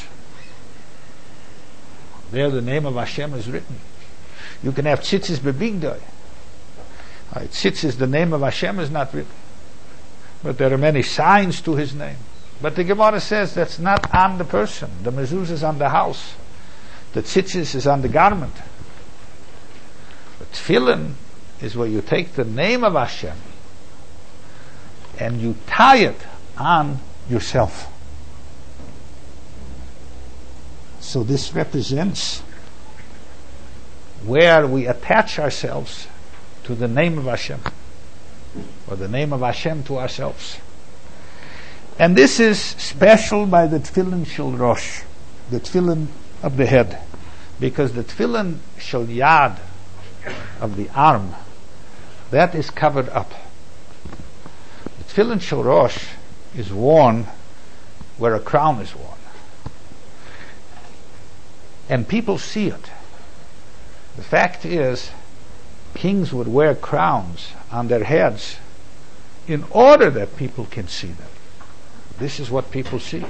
[SPEAKER 2] There the name of Hashem is written. You can have tzitzis bebigdoi. Tzitzis, the name of Hashem is not written, but there are many signs to His name. But the Gemara says that's not on the person. The mezuzah is on the house. The tzitzis is on the garment. The tefillin is where you take the name of Hashem and you tie it on yourself. So this represents where we attach ourselves to the name of Hashem, or the name of Hashem to ourselves. And this is special by the tefillin shel rosh, the tefillin of the head, because the tefillin shel yad, of the arm, that is covered up. The tefillin shel rosh is worn where a crown is worn, and people see it. The fact is, kings would wear crowns on their heads in order that people can see them. This is what people see.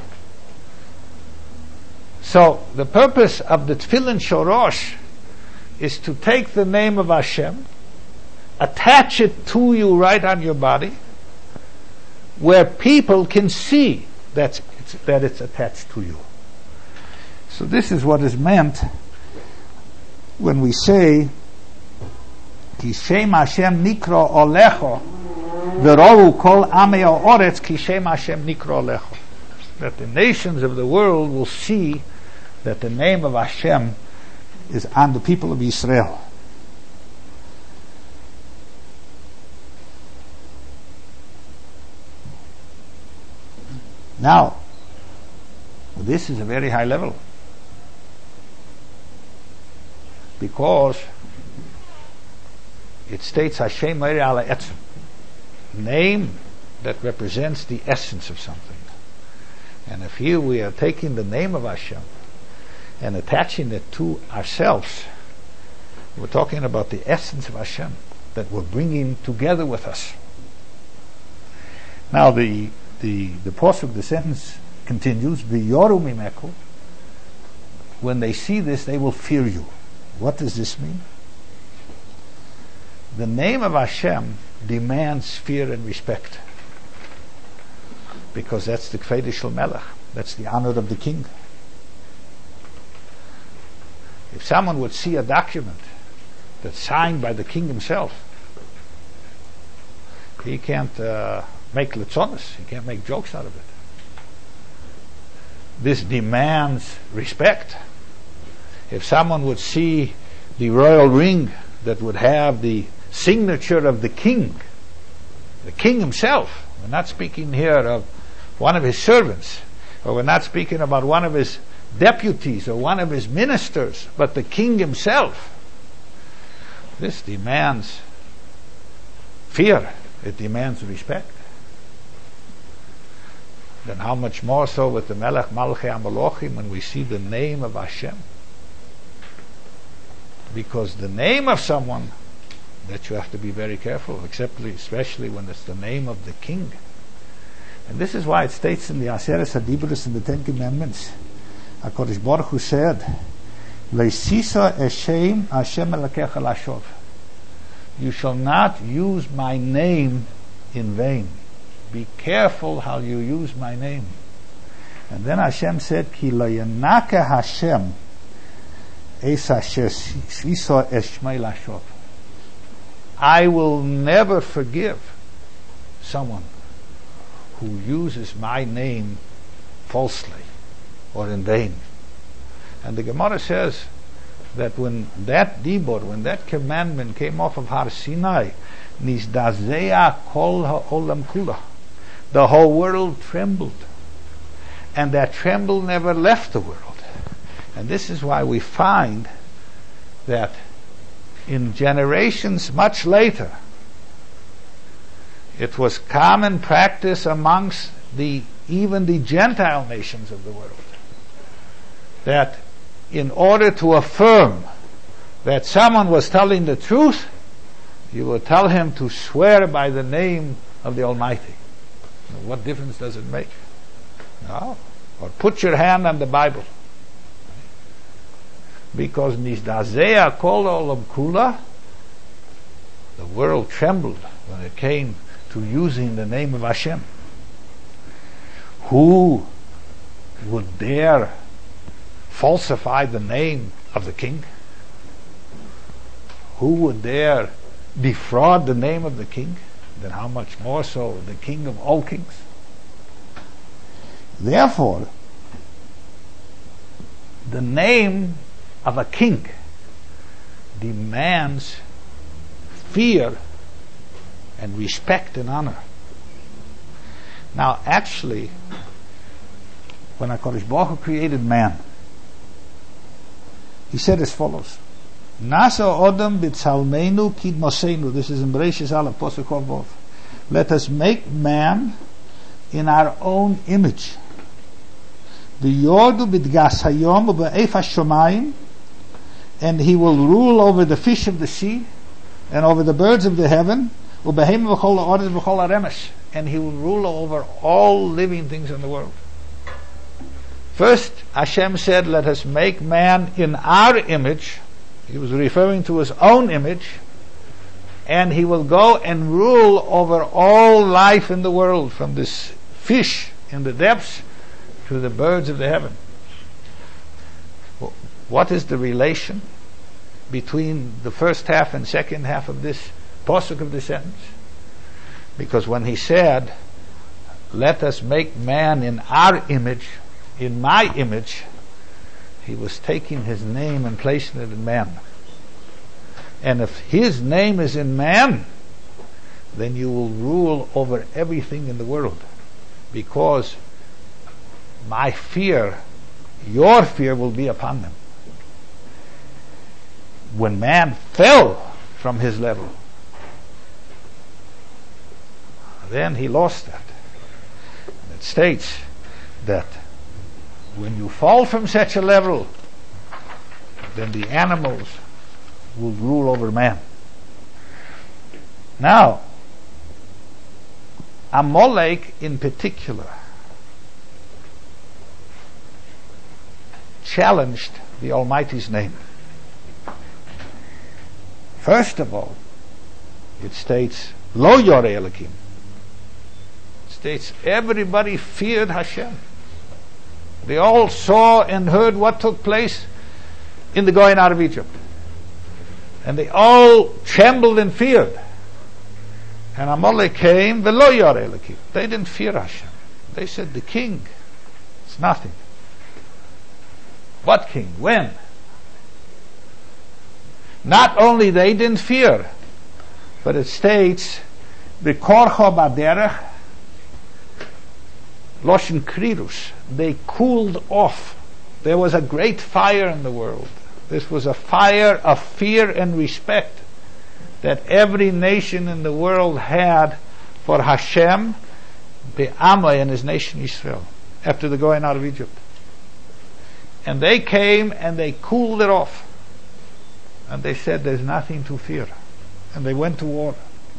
[SPEAKER 2] So the purpose of the tefillin shel rosh is to take the name of Hashem, attach it to you right on your body, where people can see that it's attached to you. So this is what is meant when we say, Ki Shem Hashem nikro olecho, v'rohu kol amei ha'oretz ki Shem Hashem nikro olecho. That the nations of the world will see that the name of Hashem is on the people of Israel. Now, this is a very high level, because it states Hashem Meiri ala etzem, name that represents the essence of something. And if here we are taking the name of Hashem and attaching it to ourselves, we're talking about the essence of Hashem that we're bringing together with us. Now the pasuk, the sentence continues, V'yoru mimeku, when they see this, they will fear you. What does this mean? The name of Hashem demands fear and respect, because that's the Kvedei Shel Melech, that's the honor of the king. If someone would see a document that's signed by the king himself, he can't make litzonos, he can't make jokes out of it. This demands respect. If someone would see the royal ring that would have the signature of the king himself, we're not speaking here of one of his servants, or we're not speaking about one of his deputies or one of his ministers, but the king himself, this demands fear, it demands respect. Then how much more so with the Melech Malchei HaMelochim, when we see the name of Hashem? Because the name of someone, that you have to be very careful, especially when it's the name of the king. And this is why it states in the Aseret HaDibros, in the Ten Commandments, HaKadosh Baruch Hu said, Leisisa eshem Hashem Elokecha lashov. You shall not use my name in vain. Be careful how you use my name. And then Hashem said, Ki lo yanake Hashem es asher shisa es shmei lashov. I will never forgive someone who uses my name falsely or in vain. And the Gemara says, that when that dibur, when that commandment came off of Har Sinai, Nisdazea kol ha'olam kula, the whole world trembled. And that tremble never left the world. And this is why we find that in generations much later, it was common practice amongst even the Gentile nations of the world, that in order to affirm that someone was telling the truth, you would tell him to swear by the name of the Almighty. Now, what difference does it make? No. Or put your hand on the Bible. Because Nisdazea kol olam kula, the world trembled when it came to using the name of Hashem. Who would dare falsify the name of the king? Who would dare defraud the name of the king? Then how much more so the King of all kings? Therefore, the name of a king demands fear and respect and honor. Now, actually, when HaKadosh Baruch Hu created man, he said as follows: Nasa odam b'tzalmeinu kidmoseinu. This is in Bereshis Aleph, Pasuk Vav. Let us make man in our own image. The yordu b'dgas hayom u'be'ef hashomayim, and he will rule over the fish of the sea and over the birds of the heaven, u'behem v'chol ha'oretz v'chol ha'remesh, and he will rule over all living things in the world. First, Hashem said, let us make man in our image. He was referring to his own image, and he will go and rule over all life in the world, from this fish in the depths to the birds of the heaven. What is the relation between the first half and second half of this pasuk of the sentence? Because when he said, let us make man in our image, in my image, he was taking his name and placing it in man. And if his name is in man, then you will rule over everything in the world, because my fear, your fear, will be upon them. When man fell from his level, then he lost that. And it states that when you fall from such a level, then the animals will rule over man. Now, Amalek in particular challenged the Almighty's name. First of all, it states, Lo Yoreh Elokim. It states everybody feared Hashem. They all saw and heard what took place in the going out of Egypt. And they all trembled and feared. And Amalek came, V'lo Yoreh Elokim. They didn't fear Hashem. They said, the king, it's nothing. What king? When? Not only they didn't fear, but it states, V'korcho b'derech Loshen Krirus. They cooled off. There was a great fire in the world. This was a fire of fear and respect that every nation in the world had for Hashem, Be'amah, and his nation Israel, after the going out of Egypt. And they came and they cooled it off. And they said, there's nothing to fear. And they went to war.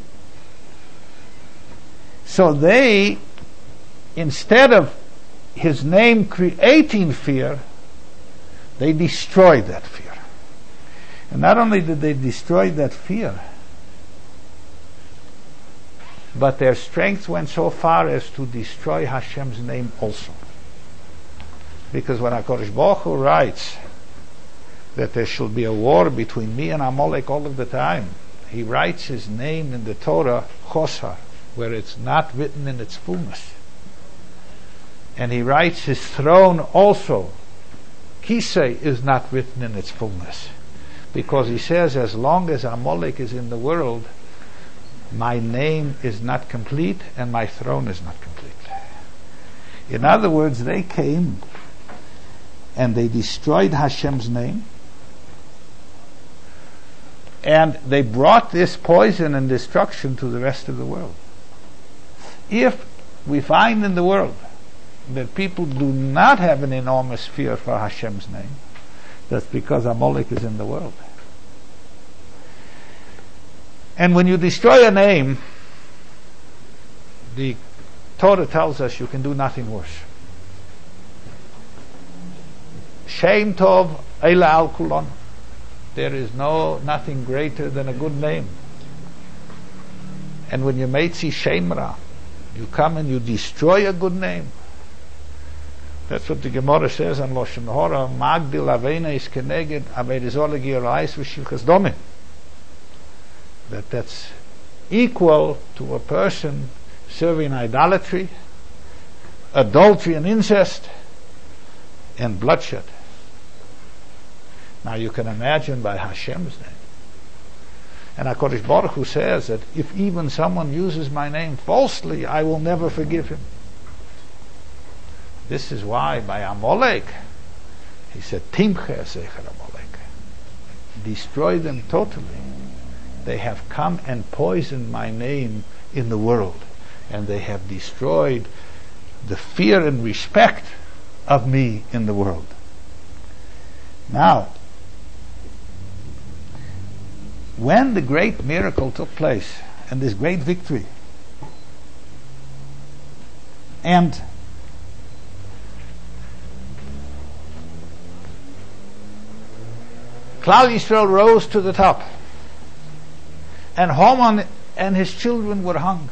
[SPEAKER 2] So they, instead of his name creating fear, they destroyed that fear. And not only did they destroy that fear, but their strength went so far as to destroy Hashem's name also. Because when HaKadosh Baruch Hu writes that there shall be a war between me and Amalek all of the time, he writes his name in the Torah, Chosar, where it's not written in its fullness. And he writes his throne also, Kisei, is not written in its fullness. because he says, as long as Amalek is in the world, my name is not complete and my throne is not complete. In other words, they came and they destroyed Hashem's name, and they brought this poison and destruction to the rest of the world. If we find in the world that people do not have an enormous fear for Hashem's name, that's because Amalek is in the world. And when you destroy a name, the Torah tells us you can do nothing worse. Shem Tov Eila Al Kulon. There is nothing greater than a good name. And when you meitzi Shem Ra, you come and you destroy a good name. That's what the Gemara says on Lashon Hora. Magdil Aveina is keneged Averizole Girais v'Shilchas Domim. That's equal to a person serving idolatry, adultery and incest, and bloodshed. Now you can imagine by Hashem's name. And HaKadosh Baruch Hu says that if even someone uses my name falsely, I will never forgive him. This is why by Amalek, he said, Timche Secher Amalek. Destroy them totally. They have come and poisoned my name in the world. And they have destroyed the fear and respect of me in the world. Now, when the great miracle took place, and this great victory, and Klal Yisrael rose to the top, and Haman and his children were hung.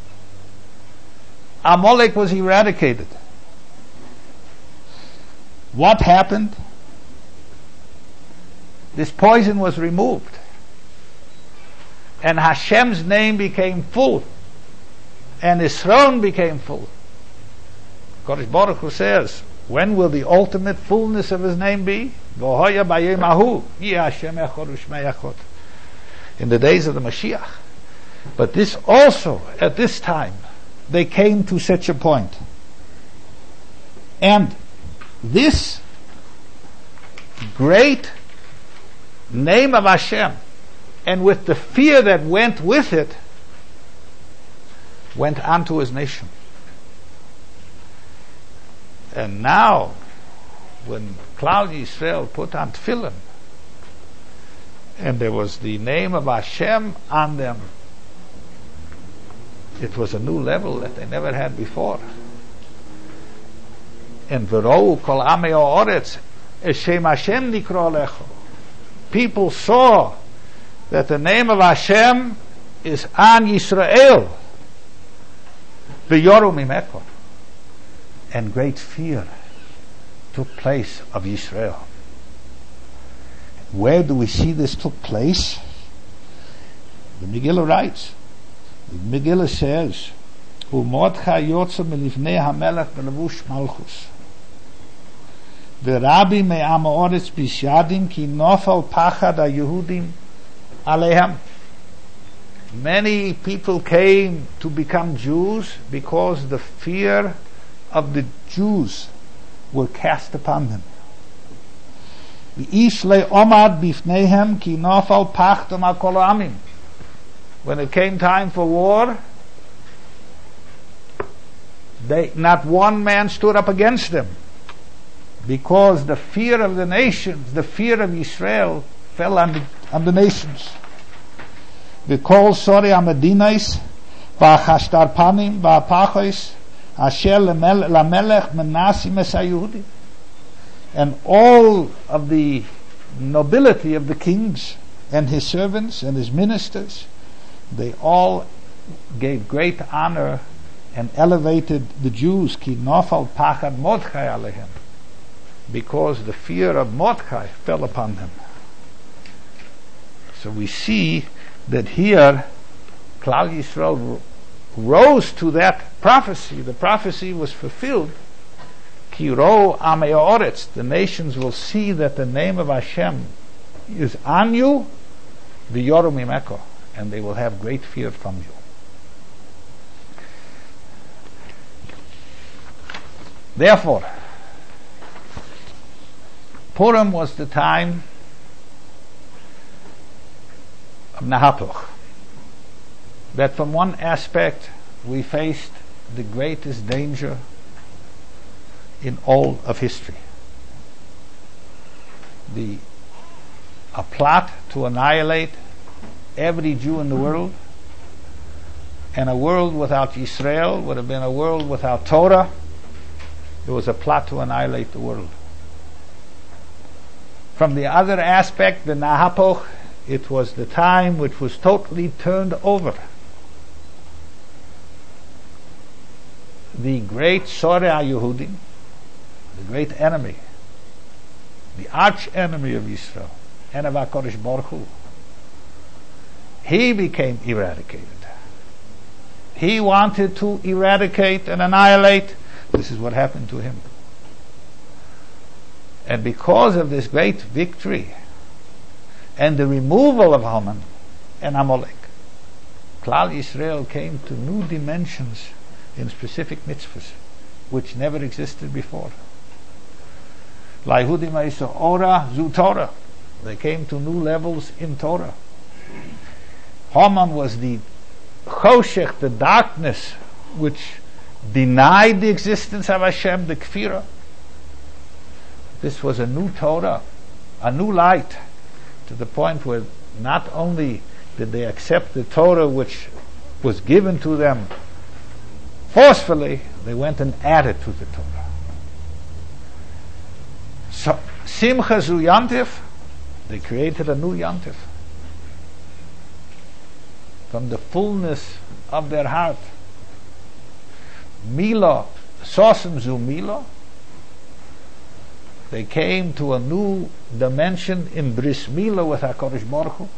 [SPEAKER 2] Amalek was eradicated. What happened? This poison was removed, and Hashem's name became full, and his throne became full. Kodesh Baruch Hu says, when will the ultimate fullness of his name be? In the days of the Mashiach. But this also, at this time, they came to such a point. And this great name of Hashem, and with the fear that went with it, went unto his nation. And now, when Klal Yisrael put on tefillin, and there was the name of Hashem on them, it was a new level that they never had before. And v'rou kol amei ha'oretz eshem Hashem nikro lecho. People saw that the name of Hashem is on Yisrael. V'yoru mimeko. And great fear took place of Yisrael. Where do we see this took place? The Megillah writes. The Megillah says, "U'mordechai yotza melifnei hamelech belevush malchus, v'rabi me'am ha'oretz bisyadim ki nofal pachad ha'Yehudim aleihem." Many people came to become Jews because the fear of the Jews were cast upon them. V'ish le'omad bifneihem ki nofal pachad ha'kol ha'amim. When it came time for war, not one man stood up against them, because the fear of the nations, the fear of Israel, fell on the nations. V'kol sori hamedinais v'achashtarpanim v'apachos asher lamelech menasim es haYehudi. And all of the nobility of the kings and his servants and his ministers, they all gave great honor and elevated the Jews, ki nofal pachad Mordechai alehem, because the fear of Mordechai fell upon them. So we see that here Klal Yisrael rose to that prophecy. The prophecy was fulfilled. Ki ro amei ha'oretz, the nations will see that the name of Hashem is on you, v'yoru mimeko, and they will have great fear from you. Therefore, Purim was the time of Nahapuch. That from one aspect we faced the greatest danger in all of history. A plot to annihilate every Jew in the world, and a world without Yisrael would have been a world without Torah. It was a plot to annihilate the world. From the other aspect, the Nahapoch, it was the time which was totally turned over. The great Sorei HaYehudim, the great enemy, the arch enemy of Israel, and of HaKadosh Baruch Hu, he became eradicated. He wanted to eradicate and annihilate. This is what happened to him. And because of this great victory and the removal of Haman and Amalek, Klal Yisrael came to new dimensions in specific mitzvahs which never existed before. La'Yehudim ha'isa ora zu Torah. They came to new levels in Torah. Haman was the choshech, the darkness, which denied the existence of Hashem, the kfirah. This was a new Torah, a new light, to the point where not only did they accept the Torah which was given to them forcefully, they went and added to the Torah. So, Simcha zu Yantif, they created a new Yantif. From the fullness of their heart. Mila, Sosem zu Mila, they came to a new dimension in Bris Mila with HaKadosh Baruch Hu.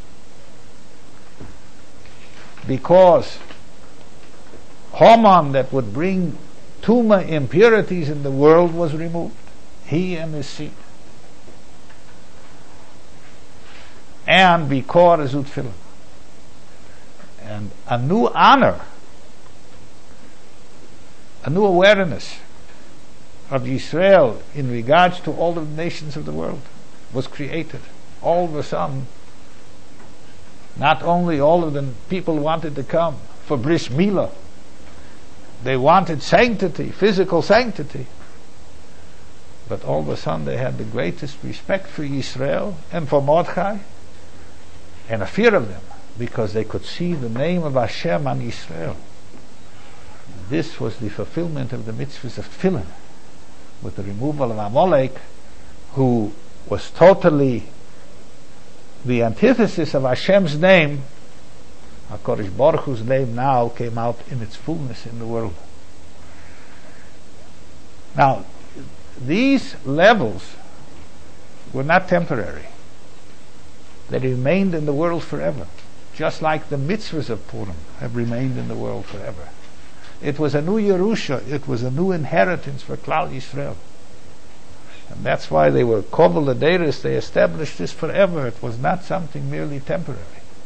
[SPEAKER 2] Because Haman, that would bring tumah, impurities in the world, was removed. He and his seed. And Bikor Ezut Filim. And a new honor, a new awareness of Israel in regards to all of the nations of the world was created. All of a sudden, not only all of the people wanted to come for Bris Milah, they wanted sanctity, physical sanctity, but all of a sudden they had the greatest respect for Israel and for Mordechai, and a fear of them, because they could see the name of Hashem on Israel. This was the fulfillment of the mitzvahs of Tefillin, with the removal of Amalek, who was totally the antithesis of Hashem's name. HaKadosh Baruch Hu's name now came out in its fullness in the world. Now, these levels were not temporary. They remained in the world forever, just like the mitzvahs of Purim have remained in the world forever. It was a new Yerusha, it was a new inheritance for Klal Yisrael. And that's why they were Kobel Aderis, they established this forever. It was not something merely temporary.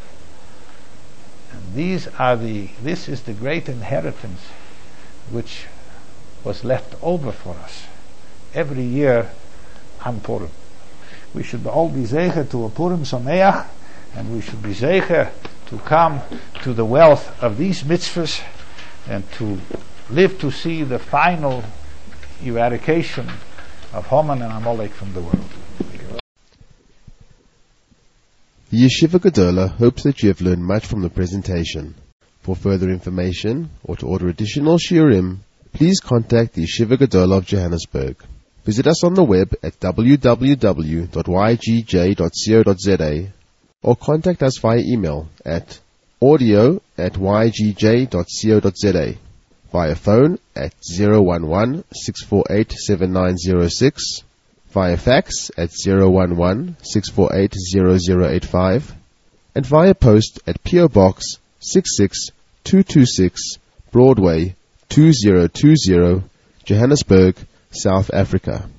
[SPEAKER 2] And this is the great inheritance which was left over for us every year on Purim. We should all be zeicher to a Purim Sameach, and we should be zeicher to come to the wealth of these mitzvahs and to live to see the final eradication of Haman and Amalek from the world.
[SPEAKER 1] The Yeshiva Gedola hopes that you have learned much from the presentation. For further information or to order additional shiurim, please contact the Yeshiva Gedola of Johannesburg. Visit us on the web at www.ygj.co.za or contact us via email at audio@ygj.co.za, via phone at 011-648-7906, via fax at 011-648-0085, and via post at P.O. Box 66226, Broadway 2020, Johannesburg, South Africa.